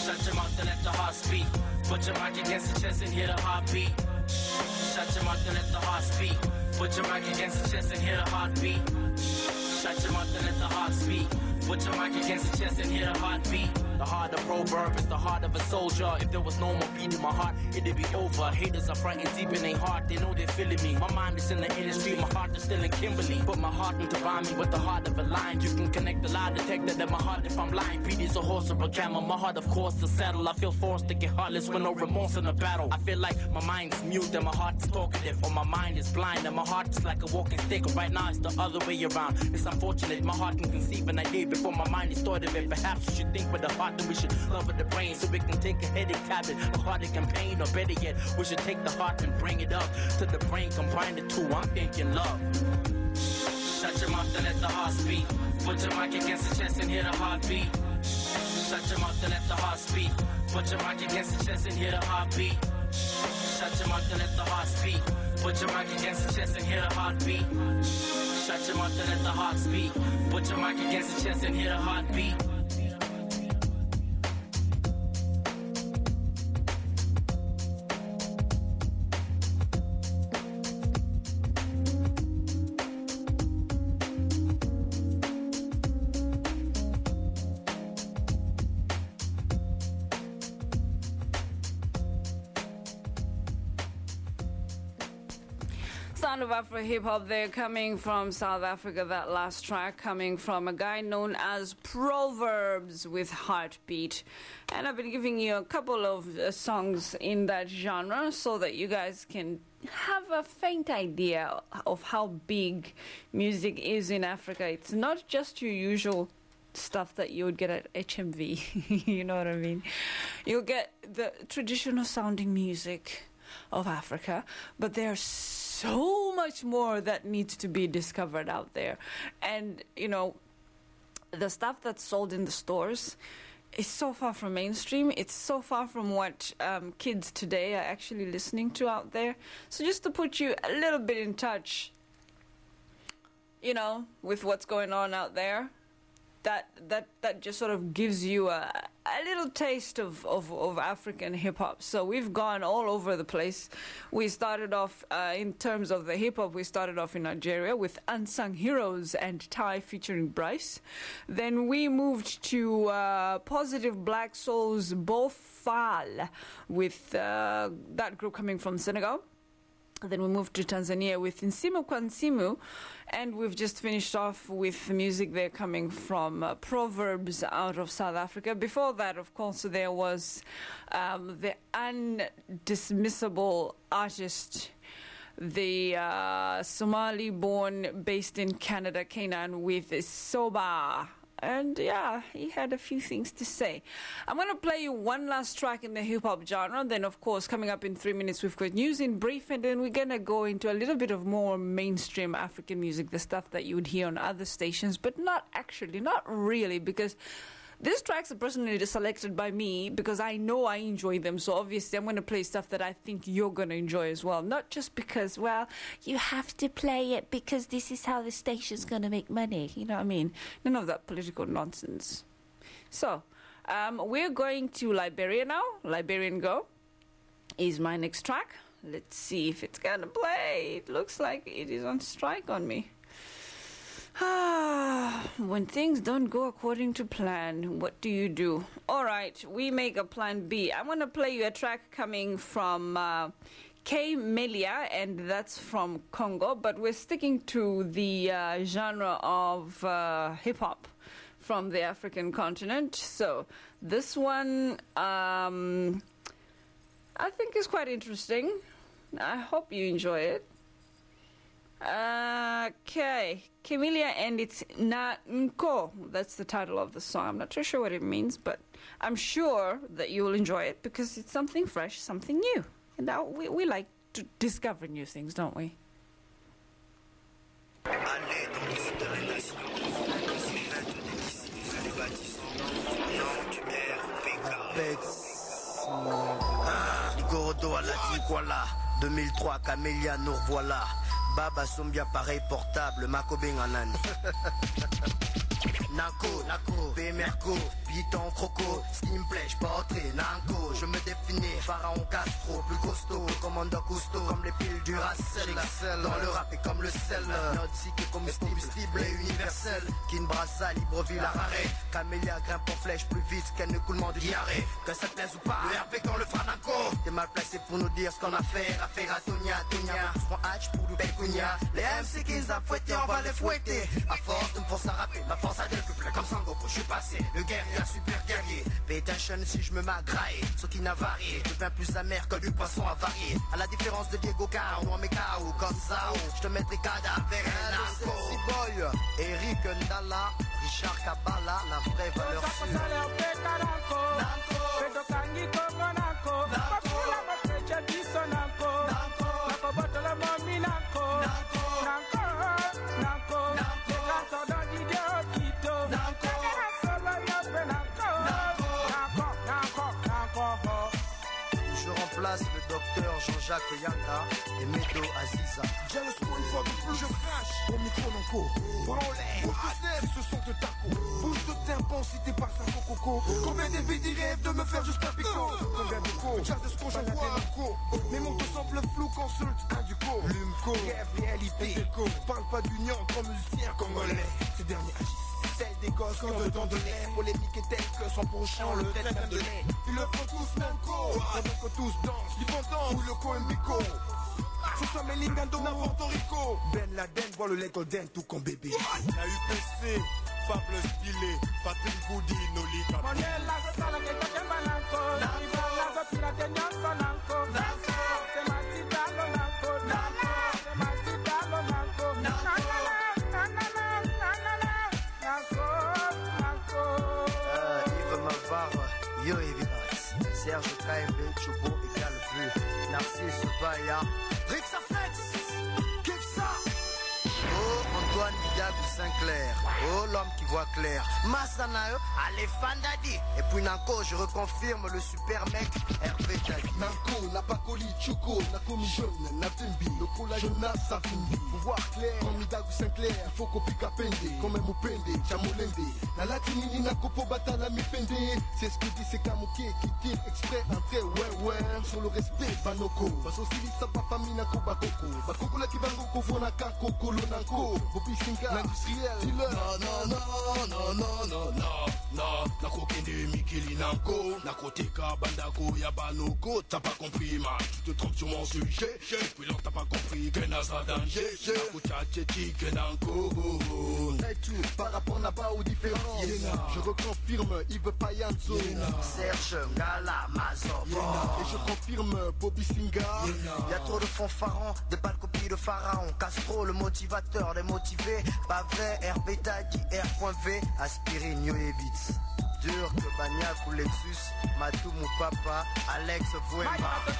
Shut your mouth and let the heart speak. Put your mic against the chest and hear the heartbeat. Shut your mouth and let the heart speak. Put your mic against the chest and hear the heartbeat. Shut your mouth and let the heart speak. Put your mic against the chest and hear the heartbeat. The heart of proverb is the heart of a soldier. If there was no more beat in my heart, it'd be over. Haters are frightened deep in their heart, they know they're feeling me. My mind is in the industry, my heart is still in Kimberly. Put my heart into rhyming with the heart of a lion. You can connect the lie detector to my heart if I'm lying. Beat is a horse or a camel, my heart of course is saddle. I feel forced to get heartless with no remorse in a battle. I feel like my mind is mute and my heart is talkative, or my mind is blind and my heart is like a walking stick. Right now it's the other way around. It's unfortunate, my heart can conceive an idea before my mind is thought of it. Perhaps we should think with the heart, then we should love with the brain, so we can take a headache tablet, a heartache and pain, or better yet, we should take the heart and bring it up to the brain, combine the two. I'm thinking love. Shut your mouth and let the heart speak. Put your mic against the chest and hear the heartbeat. Shut your mouth and let the heart speak. Put your mic against the chest and hear the heartbeat. Shut your mouth and let the heart speak. Put your mic against the chest and hear the heartbeat. Shut your mouth and let the heart speak. Put your mic against the chest and hear the heartbeat. Sound of Afro hip hop there, coming from South Africa. That last track coming from a guy known as Proverbs with Heartbeat. And I've been giving you a couple of uh, songs in that genre so that you guys can have a faint idea of how big music is in Africa. It's not just your usual stuff that you would get at H M V. You know what I mean? You'll get the traditional sounding music of Africa, but there's so much more that needs to be discovered out there. And, you know, the stuff that's sold in the stores is so far from mainstream. It's so far from what um, kids today are actually listening to out there. So just to put you a little bit in touch, you know, with what's going on out there, that that that just sort of gives you a, a little taste of, of, of African hip-hop. So we've gone all over the place. We started off, uh, in terms of the hip-hop, we started off in Nigeria with Unsung Heroes and Ty featuring Bryce. Then we moved to uh, Positive Black Souls Bofal with uh, that group coming from Senegal. Then we moved to Tanzania with Nsimu Kwa Nsimu, and we've just finished off with music there coming from uh, Proverbs out of South Africa. Before that, of course, there was um, the undismissible artist, the uh, Somali-born, based in Canada, Canaan, with Soba. And yeah, he had a few things to say. I'm going to play you one last track in the hip-hop genre. Then, of course, coming up in three minutes, we've got news in brief. And then we're going to go into a little bit of more mainstream African music, the stuff that you would hear on other stations, but not actually, not really, because these tracks are personally selected by me because I know I enjoy them. So obviously I'm going to play stuff that I think you're going to enjoy as well. Not just because, well, you have to play it because this is how the station's going to make money. You know what I mean? None of that political nonsense. So um, we're going to Liberia now. Liberian Go is my next track. Let's see if it's going to play. It looks like it is on strike on me. Ah, when things don't go according to plan, what do you do? All right, we make a plan B. I'm going to play you a track coming from uh, K Melia, and that's from Congo, but we're sticking to the uh, genre of uh, hip-hop from the African continent. So this one, um, I think is quite interesting. I hope you enjoy it. Okay, Camellia, and it's Na Nko. That's the title of the song. I'm not too sure what it means, but I'm sure that you will enjoy it because it's something fresh, something new. And now we, we like to discover new things, don't we? deux mille trois, Camellia, nous revoilà. Baba Sombia, pareil portable, Makobing Anan. Nanko, Nako, Pémerco, Piton, Croco, Stimplay, Portrait, Nanko. Je me définis, Pharaon Castro, plus costaud, commandant Cousteau, comme les piles du Racel. Dans le rap et comme le sel, notre cycle est comestible et universel. Kinbrasa, Libreville, Harare, Camélia grimpe en flèche plus vite qu'un écoulement de diarrhée. Que ça te plaise ou pas, le R P quand le fera Nanko. T'es mal placé pour nous dire ce qu'on a fait, affaire à Tonia, Tonia. On hatch pour nous Cogna. Les M C qu'ils ont fouetté, on va les fouetter. À force de me forcer à rapper, ma force a décuplé comme Sangoku, je suis passé. Le guerrier, super guerrier. Pay attention si je me m'agraille, ce qui n'a varié. Je deviens plus amer que du poisson avarié. À la différence de Diego Cao, ou en Mekao, comme Sao. Je te mettrai cadavre avec un Nanko. Boy, Eric Ndala, Richard Kabala, la vraie valeur sûre. Place le docteur Jean-Jacques Yanga et Medo Aziza. J'ai le spoil fois de plus, je crache au micro Nanko. Branlez, bouge de sève, ce sont de taco. Bouge de tympan si t'es pas ça coco. Combien des bidis rêvent de me faire jusqu'à pico. Combien de co, charge de ce qu'on j'envoie Nanko. Mes mots te semblent flous, consulte un du co. Lumco, rêve, réalité, parle pas d'union comme musicien congolais. Ces derniers agissent. Celle des gosses qui ont dedans de lait. Polémique est telle que son prochain le traite même de lait. Ils le font tous Nanko. Pendant que tous dansent, ils vont dans ou le Coimbico. Ce sont mes lingando à Porto Rico. Ben Laden boit le lait golden tout comme bébé. La U P C, Fable Stylé, Patrick Goudi, Nolika. Monella, je sens que tu t'aimes Nanko. Nanko, la zopira te nyonso Nanko. Nanko, c'est ma tita lo Nanko. Nanko, c'est ma tita lo Nanko. Nanko. Yo Evidas, Serge K M B, Chobo égale plus, Narcisse Baya, Rixaflex, kiffe ça. Oh Antoine Bidabou Sinclair, oh l'homme qui voit clair, Masanayo, allez Fandadi. Et puis Nanko, je reconfirme le super mec, Hervé Jadi. Nanko, n'a pas collé Choco, n'a commis jeune, n'a tembi, le collage n'a sa findi. Pour voir clair, comme Bidabou Sinclair, faut copier Kapende, comme un Mupende, Chamolende. La latinini n'a copo bata la mi pende. C'est ce que dit c'est Kamuke qui tire exprès entrer ouais ouais sur le respect Banoko. Parce aussi ça va famille n'a ko bakoko. Bakoko la kibango fona kako kolo nanko. Bobby Singa l'industriel. Non non non non non non non non. Nako kende Mikili nanko. Nako teka bandako ya banoko. T'as pas compris ma. Tu te trompes sur mon sujet. Puis là t'as pas compris que Nasa danger. Nako tchatchechi que nanko. Et tout par rapport n'a pas au différent. Je reconfirme Yves Payanzo, Serge Ngala Mazo. Et je confirme Bobby Singa. Y'a trop de fanfarons, des pâles copies de pharaon. Castro le motivateur, les motivés. Pas vrai, R bêta dit R.V. Aspirine, Yo et Beats. Dur que Bagnac ou Lexus. Matou mon papa, Alex Vouema.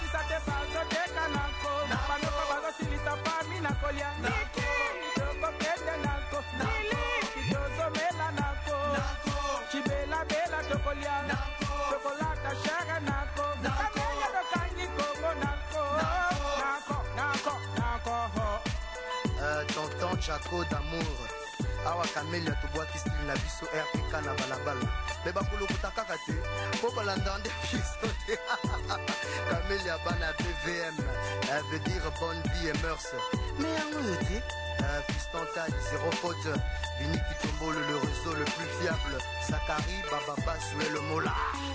Chibela bela tokolia chocolate chère nako kamenya dokanyi kongo nako nako nako nako euh tonton Chaco d'amour awa Camélia to bois qui style na biso R P K na balabala mais bakulu kutakaka te poko landande pisto Camélia bana B V M elle veut dire bonne vie et mœurs mais en réalité Euh, Fiston Tadi, zéro faute. Vini Kitombo, le réseau le plus fiable. Sakari, Bababa, Soué, le Mola.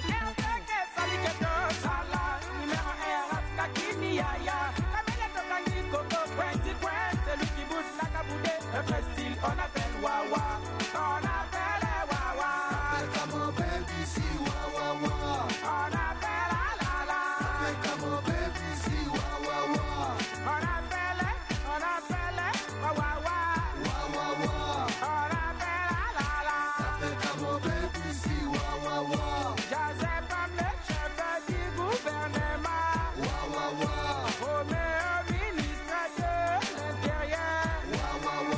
On appelle Wawa, on appelle Wawa. Appelle comme un baby, si Wawa. On appelle la la. Appelle comme un baby, si Wawa. On appelle, on appelle Wawa. Wawa. On appelle la la. Appelle comme un baby, si Wawa. Joseph comme le chef du gouvernement. Wawa. Roméo ministre de l'Intérieur. Wawa.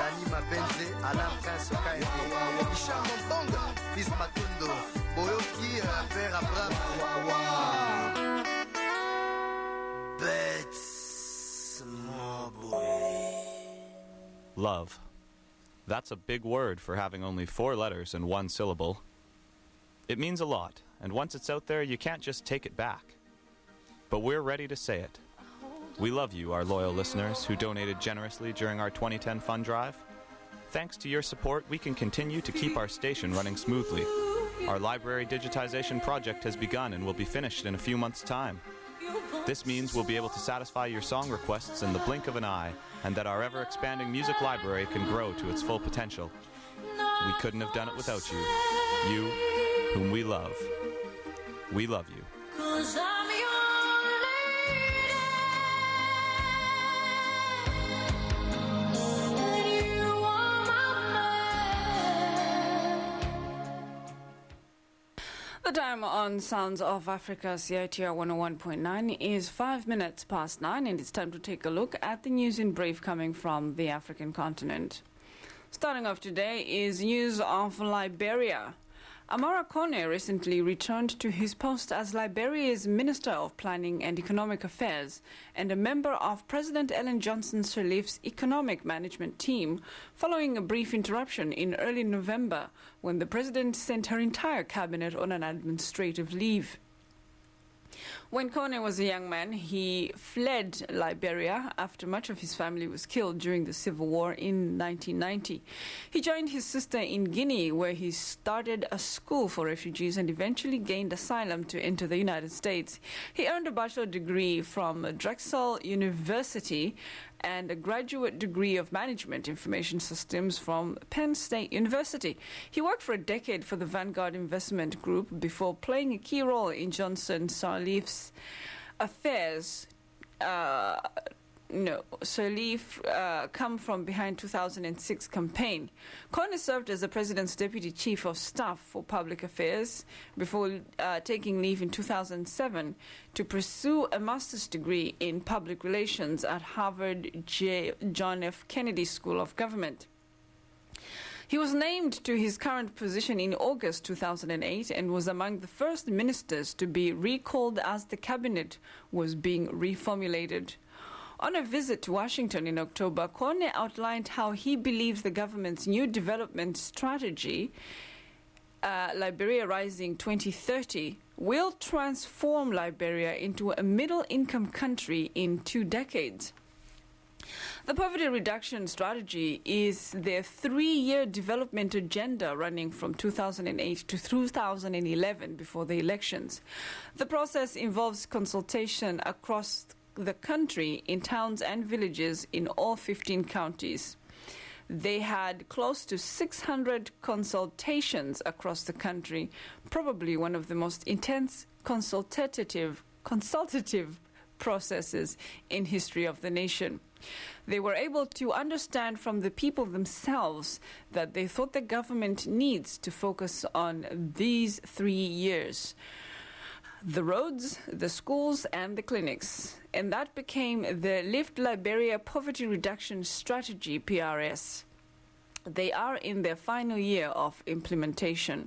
Dani Mabenze, Alain Prince Okaïde, Hicham Mombonga, Fils Matundo, Boyoki, Père Abraham. Bets, mon boy. Love. That's a big word for having only four letters and one syllable. It means a lot, and once it's out there, you can't just take it back. But we're ready to say it. We love you, our loyal listeners, who donated generously during our twenty ten fund drive. Thanks to your support, we can continue to keep our station running smoothly. Our library digitization project has begun and will be finished in a few months' time. This means we'll be able to satisfy your song requests in the blink of an eye, and that our ever-expanding music library can grow to its full potential. We couldn't have done it without you. You, whom we love. We love you. 'Cause I'm your The time on Sounds of Africa, C I T R one oh one point nine, is five minutes past nine, and it's time to take a look at the news in brief coming from the African continent. Starting off today is news of Liberia. Amara Kone recently returned to his post as Liberia's Minister of Planning and Economic Affairs and a member of President Ellen Johnson Sirleaf's economic management team following a brief interruption in early November when the president sent her entire cabinet on an administrative leave. When Kone was a young man, he fled Liberia after much of his family was killed during the civil war in nineteen ninety. He joined his sister in Guinea, where he started a school for refugees and eventually gained asylum to enter the United States. He earned a bachelor degree from Drexel University and a graduate degree of Management Information Systems from Penn State University. He worked for a decade for the Vanguard Investment Group before playing a key role in Johnson Sirleaf's affairs. Uh, no, Sirleaf uh, come from behind two thousand six campaign. Kone served as the president's deputy chief of staff for public affairs before uh, taking leave in two thousand seven to pursue a master's degree in public relations at Harvard J. John F. Kennedy School of Government. He was named to his current position in August two thousand eight and was among the first ministers to be recalled as the cabinet was being reformulated. On a visit to Washington in October, Kone outlined how he believes the government's new development strategy, uh, Liberia Rising twenty thirty, will transform Liberia into a middle-income country in two decades. The poverty reduction strategy is their three-year development agenda running from two thousand eight to two thousand eleven before the elections. The process involves consultation across the country in towns and villages in all fifteen counties. They had close to six hundred consultations across the country, probably one of the most intense consultative consultative processes in history of the nation. They were able to understand from the people themselves that they thought the government needs to focus on these three years: the roads, the schools, and the clinics. And that became the Lift Liberia Poverty Reduction Strategy, P R S. They are in their final year of implementation.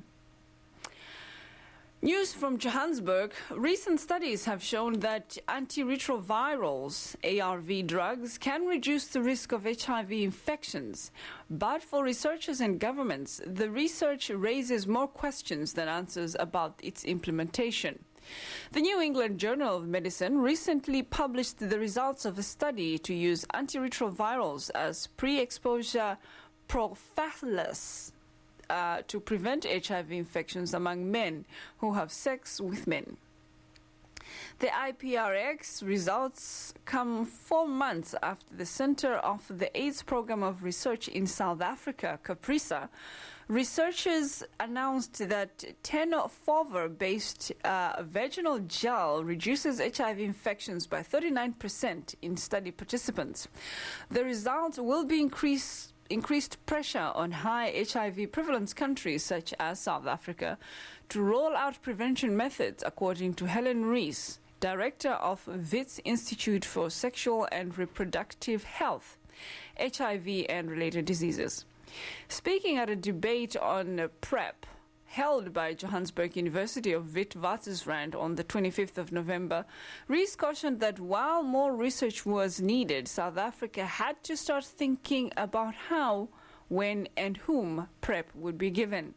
News from Johannesburg. Recent studies have shown that antiretrovirals, A R V drugs, can reduce the risk of H I V infections. But for researchers and governments, the research raises more questions than answers about its implementation. The New England Journal of Medicine recently published the results of a study to use antiretrovirals as pre-exposure prophylaxis uh, to prevent H I V infections among men who have sex with men. The I P R X results come four months after the Center of the AIDS Program of Research in South Africa, CAPRISA, researchers announced that tenofovir-based uh, vaginal gel reduces H I V infections by thirty-nine percent in study participants. The result will be increased increased pressure on high H I V prevalence countries such as South Africa to roll out prevention methods, according to Helen Rees, director of Wits Institute for Sexual and Reproductive Health. H I V and related diseases. Speaking at a debate on PrEP held by Johannesburg University of Witwatersrand on the twenty-fifth of November, Rees cautioned that while more research was needed, South Africa had to start thinking about how, when and whom PrEP would be given.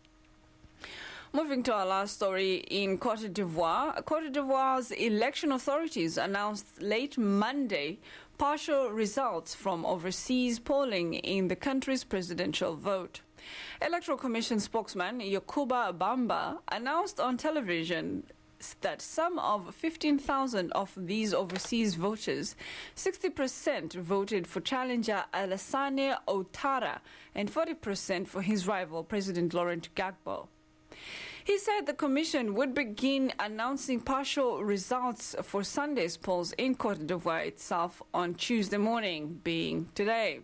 Moving to our last story, in Côte d'Ivoire, Côte d'Ivoire's election authorities announced late Monday partial results from overseas polling in the country's presidential vote. Electoral Commission spokesman Yokuba Bamba announced on television that some of fifteen thousand of these overseas voters, sixty percent voted for challenger Alassane Ouattara and forty percent for his rival President Laurent Gbagbo. He said the commission would begin announcing partial results for Sunday's polls in Côte d'Ivoire itself on Tuesday morning, being today.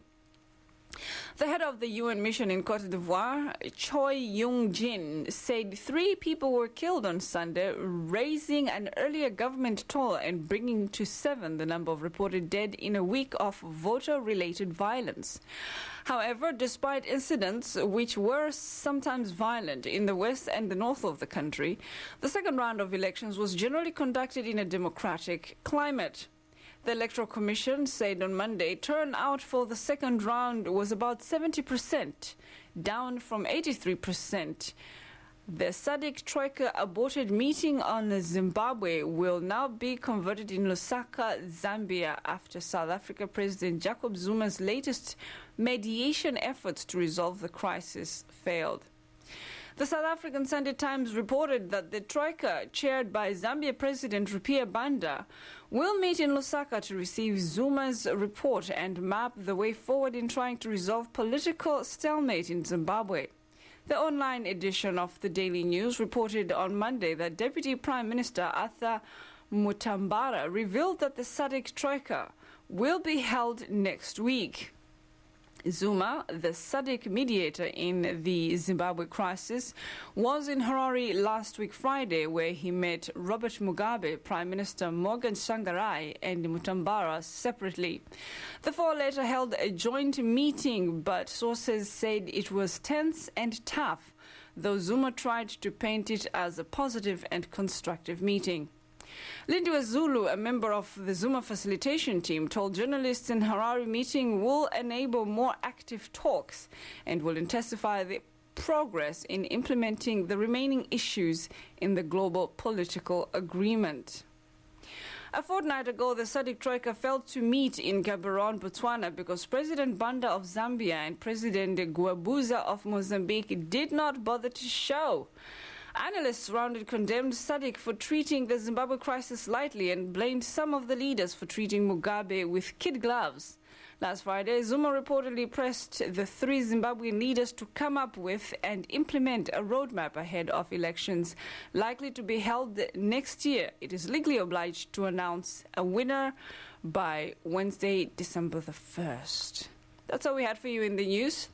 The head of the U N mission in Côte d'Ivoire, Choi Young-jin, said three people were killed on Sunday, raising an earlier government toll and bringing to seven the number of reported dead in a week of voter-related violence. However, despite incidents which were sometimes violent in the west and the north of the country, the second round of elections was generally conducted in a democratic climate. The Electoral Commission said on Monday turnout for the second round was about seventy percent, down from eighty-three percent. The S A D C Troika aborted meeting on Zimbabwe will now be converted in Lusaka, Zambia, after South Africa President Jacob Zuma's latest mediation efforts to resolve the crisis failed. The South African Sunday Times reported that the Troika, chaired by Zambia President Rupiah Banda, will meet in Lusaka to receive Zuma's report and map the way forward in trying to resolve political stalemate in Zimbabwe. The online edition of the Daily News reported on Monday that Deputy Prime Minister Arthur Mutambara revealed that the S A D C Troika will be held next week. Zuma, the S A D C mediator in the Zimbabwe crisis, was in Harare last week Friday, where he met Robert Mugabe, Prime Minister Morgan Tsvangirai, and Mutambara separately. The four later held a joint meeting, but sources said it was tense and tough, though Zuma tried to paint it as a positive and constructive meeting. Lindiwe Zulu, a member of the Zuma facilitation team, told journalists in Harare meeting will enable more active talks and will intensify the progress in implementing the remaining issues in the global political agreement. A fortnight ago, the S A D C Troika failed to meet in Gaborone, Botswana, because President Banda of Zambia and President Guabuza of Mozambique did not bother to show. Analysts rounded condemned S A D C for treating the Zimbabwe crisis lightly and blamed some of the leaders for treating Mugabe with kid gloves. Last Friday, Zuma reportedly pressed the three Zimbabwean leaders to come up with and implement a roadmap ahead of elections likely to be held next year. It is legally obliged to announce a winner by Wednesday, December the first. That's all we had for you in the news.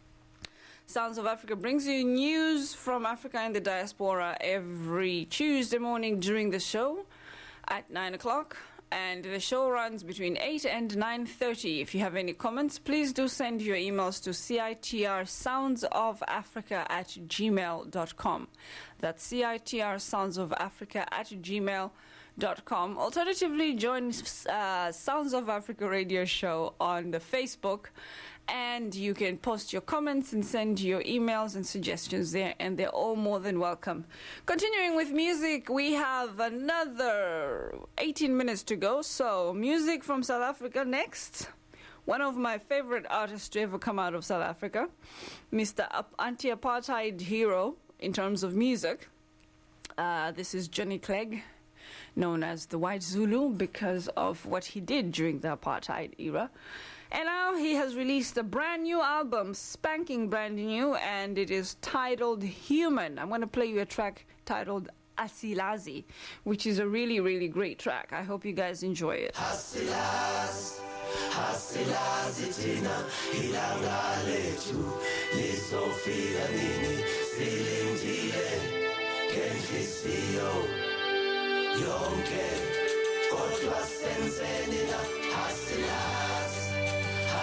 Sounds of Africa brings you news from Africa and the diaspora every Tuesday morning during the show at nine o'clock. And the show runs between eight and nine thirty. If you have any comments, please do send your emails to C I T R sounds of africa at gmail dot com. That's C I T R sounds of africa at gmail dot com. Alternatively, join uh, Sounds of Africa radio show on the Facebook, and you can post your comments and send your emails and suggestions there, and they're all more than welcome. Continuing with music, we have another eighteen minutes to go, so music from South Africa next. One of my favorite artists to ever come out of South Africa, Mister Anti-Apartheid hero in terms of music. Uh, this is Johnny Clegg, known as the White Zulu because of what he did during the apartheid era. And now he has released a brand new album, spanking brand new, and it is titled Human. I'm going to play you a track titled Asilazi, which is a really, really great track. I hope you guys enjoy it. Asilazi, Asilazi tina, ilanga letu, lisofika nini, silindile, kenhlisiyo, yonke, kodwa senzeni na, Asilazi.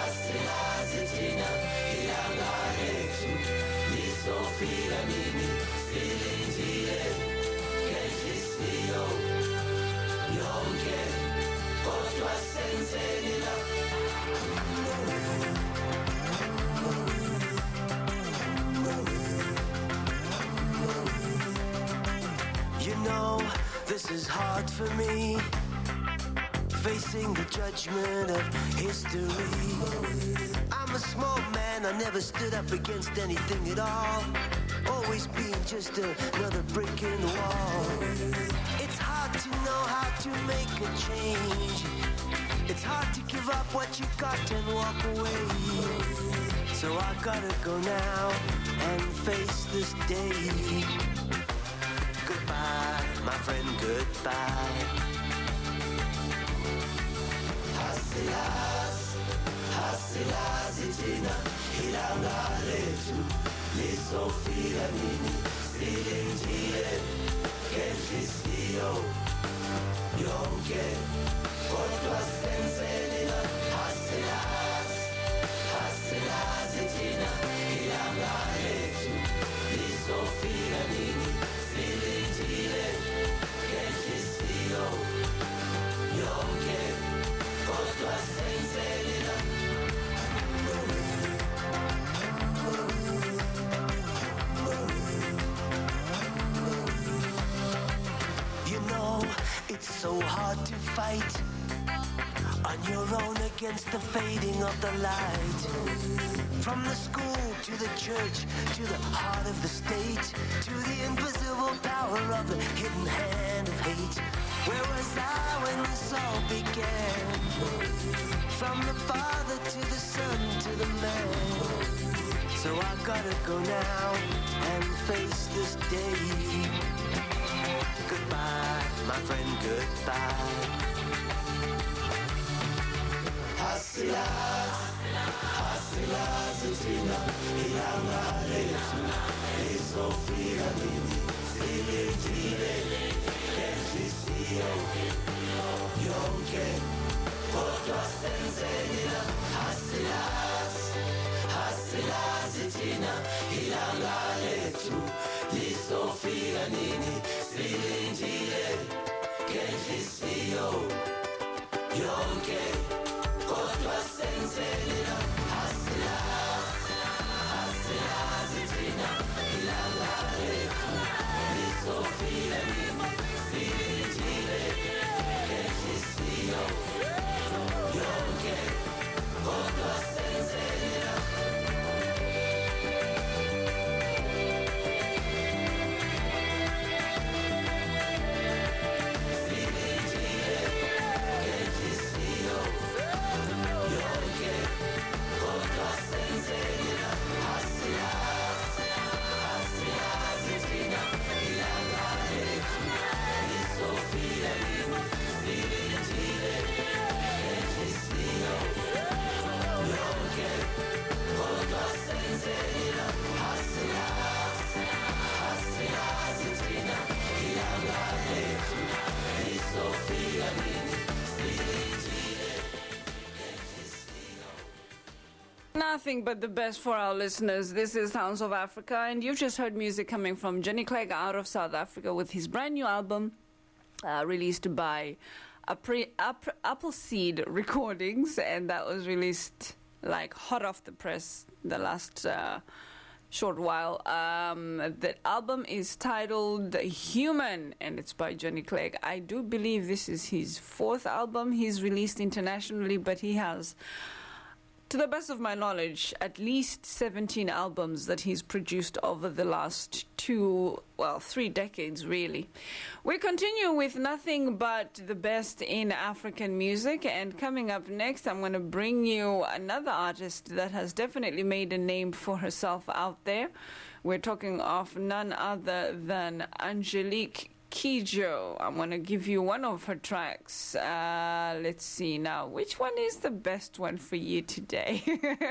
is hard for me, facing the judgment of history. I'm a small man, I never stood up against anything at all, always being just another brick in the wall. It's hard to know how to make a change. It's hard to give up what you got and walk away. So I gotta go now and face this day. Goodbye, my friend, goodbye. Hasilas, hasilas itina, hilanga letu, lisofia nini, silindile, kenfistio, yonke, kodwa senselina. Hasilas, hasilas itina, hilanga letu, lisofia nini, silindile, kenfistio, yonke, kodwa senselina. You know, it's so hard to fight on your own against the fading of the light. From the school to the church, to the heart of the state, to the invisible power of the hidden hand of hate. Where was I when this all began? From the father to the son to the man. So I gotta go now and face this day. Goodbye, my friend, goodbye. Hasilas, hasilas itina, ilanga letu, lisofia nini, silitile, kenfisio, yonke, kodwa senselina. Hasilas, hasilas itina, ilanga letu, lisofia nini, silitile, kenfisio, yonke, kodwa senselina. Hasilas, hasilas itina, ilanga letu, lisofia nini, silitile, kenfisio, yonke, kodwa senselina. Nothing but the best for our listeners. This is Sounds of Africa, and you've just heard music coming from Johnny Clegg out of South Africa with his brand new album uh, released by Appre- App- Appleseed Recordings, and that was released like hot off the press the last uh, short while. Um, the album is titled Human, and it's by Johnny Clegg. I do believe this is his fourth album he's released internationally, but he has, to the best of my knowledge, at least seventeen albums that he's produced over the last two, well, three decades, really. We continue with nothing but the best in African music, and coming up next, I'm going to bring you another artist that has definitely made a name for herself out there. We're talking of none other than Angelique Kidjo. I'm going to give you one of her tracks. Uh, let's see now. Which one is the best one for you today?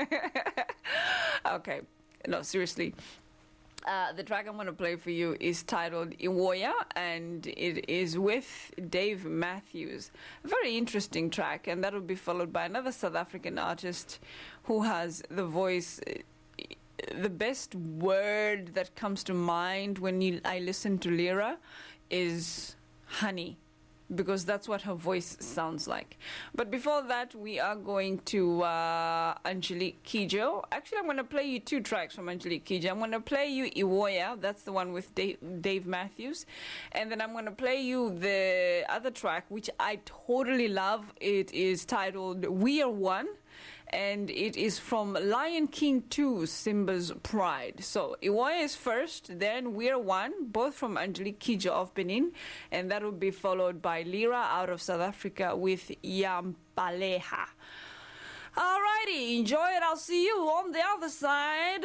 Okay. No, seriously. Uh, the track I'm going to play for you is titled Iwoya, and it is with Dave Matthews. A very interesting track, and that will be followed by another South African artist who has the voice. The best word that comes to mind when you, I listen to Lyra is honey. because that's what her voice sounds like. But before that, we are going to uh, Angelique Kidjo. Actually, I'm going to play you two tracks from Angelique Kidjo. I'm going to play you Iwoya, that's the one with Dave, Dave Matthews. And then I'm going to play you the other track, which I totally love. It is titled We Are One. And it is from Lion King two, Simba's Pride. So Iwoya is first, then We're One, both from Angelique Kidjo of Benin, and that will be followed by Lira out of South Africa with Yampaleha. Alrighty, enjoy it. I'll see you on the other side.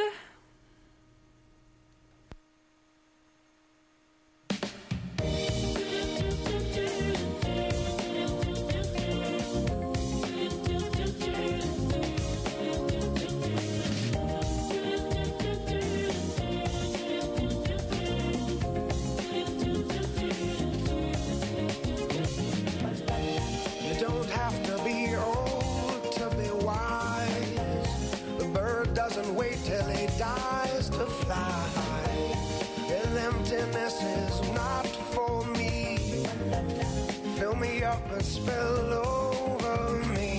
Dies to fly, and emptiness is not for me. Fill me up and spill over me.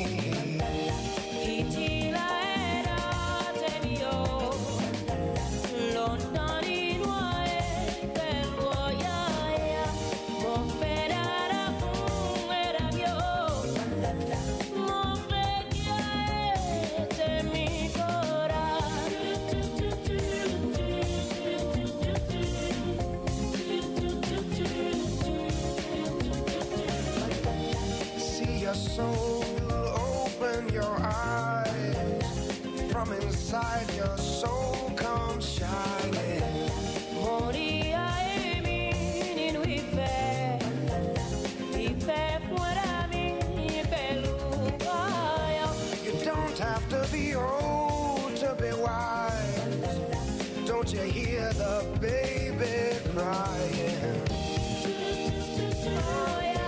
Soul, open your eyes. From inside your soul comes shining. Moria in we fair. We fair for me. You don't have to be old to be wise. Don't you hear the baby crying? Oh, yeah.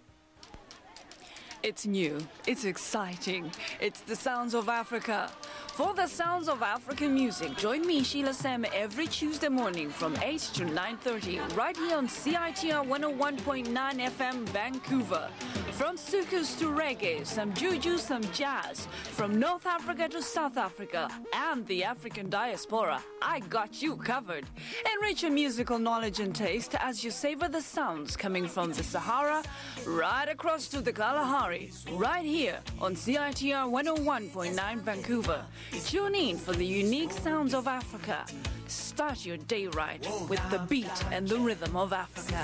It's new, it's exciting, it's the sounds of Africa. For the sounds of African music, join me, Sheila Sam, every Tuesday morning from eight to nine thirty, right here on C I T R one oh one point nine F M, Vancouver. From soukous to reggae, some juju, some jazz. From North Africa to South Africa and the African diaspora, I got you covered. Enrich your musical knowledge and taste as you savor the sounds coming from the Sahara right across to the Kalahari, right here on C I T R one oh one point nine Vancouver. Tune in for the unique sounds of Africa. Start your day right with the beat and the rhythm of Africa.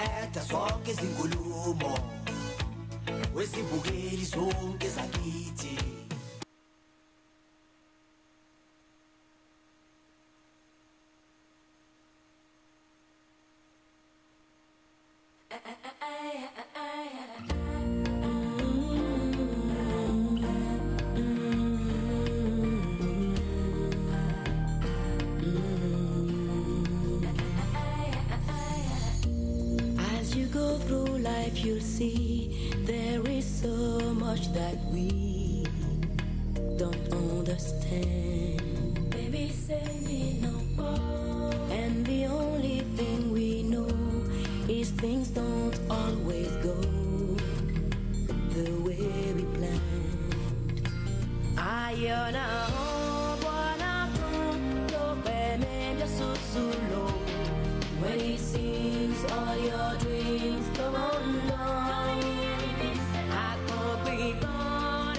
As you go through life, you'll see there is so much that we don't understand. Baby, say me no more. And the only thing we know is things don't always go the way we planned. Ayona wana to pemenya susulo. When it seems all your dreams come undone, I could be gone.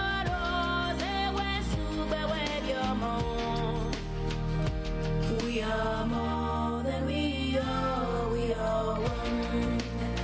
We are more than we are, we are one.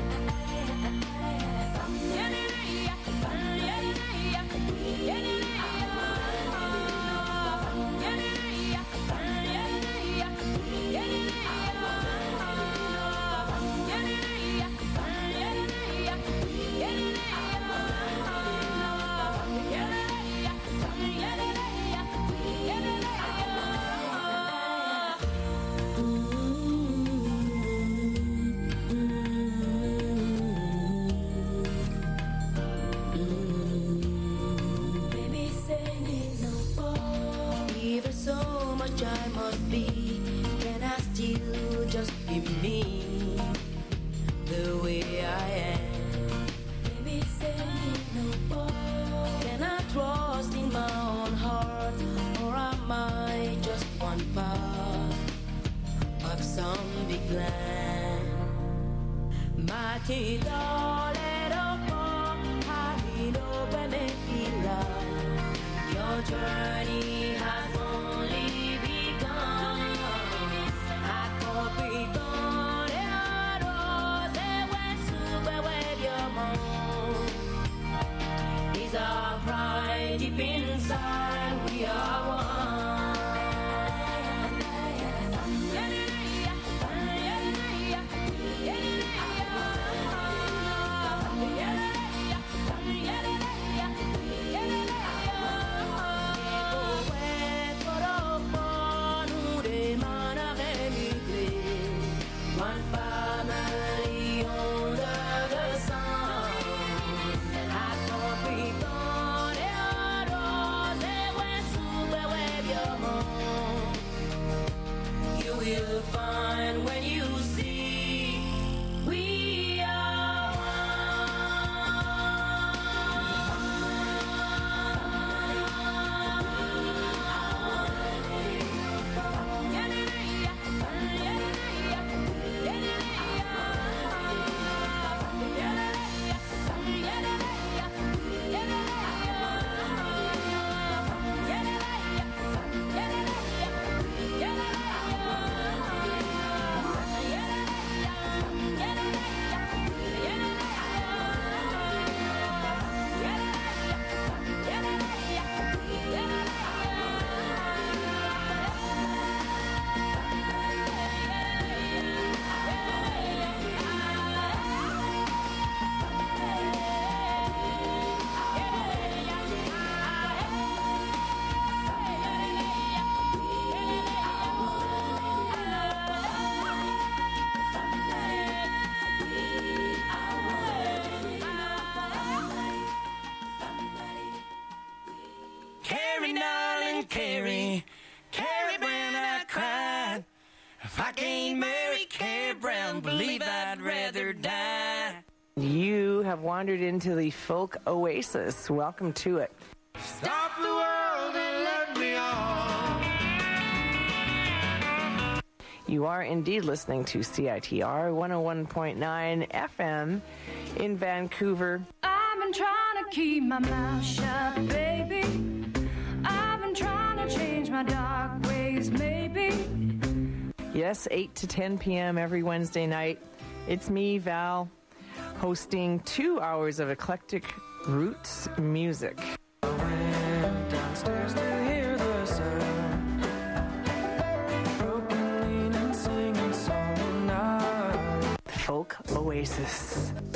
Baby, say it no more. Even so much I must be, can I still just be me, the way I am? Baby, say it no more. Can I trust in my own heart, or am I just one part of some big plan? Mati Toledo, Halido, Benefila, your journey has only begun. I could be gone, when super with your mom. Is our pride deep inside? We are one. When If I can't marry Carrie Brown, believe I'd rather die. You have wandered into the folk oasis. Welcome to it. Stop the world and let me on. You are indeed listening to C I T R one oh one point nine F M in Vancouver. I've been trying to keep my mouth shut, baby. I've been trying to change my dark ways, maybe. Yes, eight to ten p.m. every Wednesday night. It's me, Val, hosting two hours of eclectic roots music. Downstairs to hear the sound, broken lean and singing song night. Folk Oasis.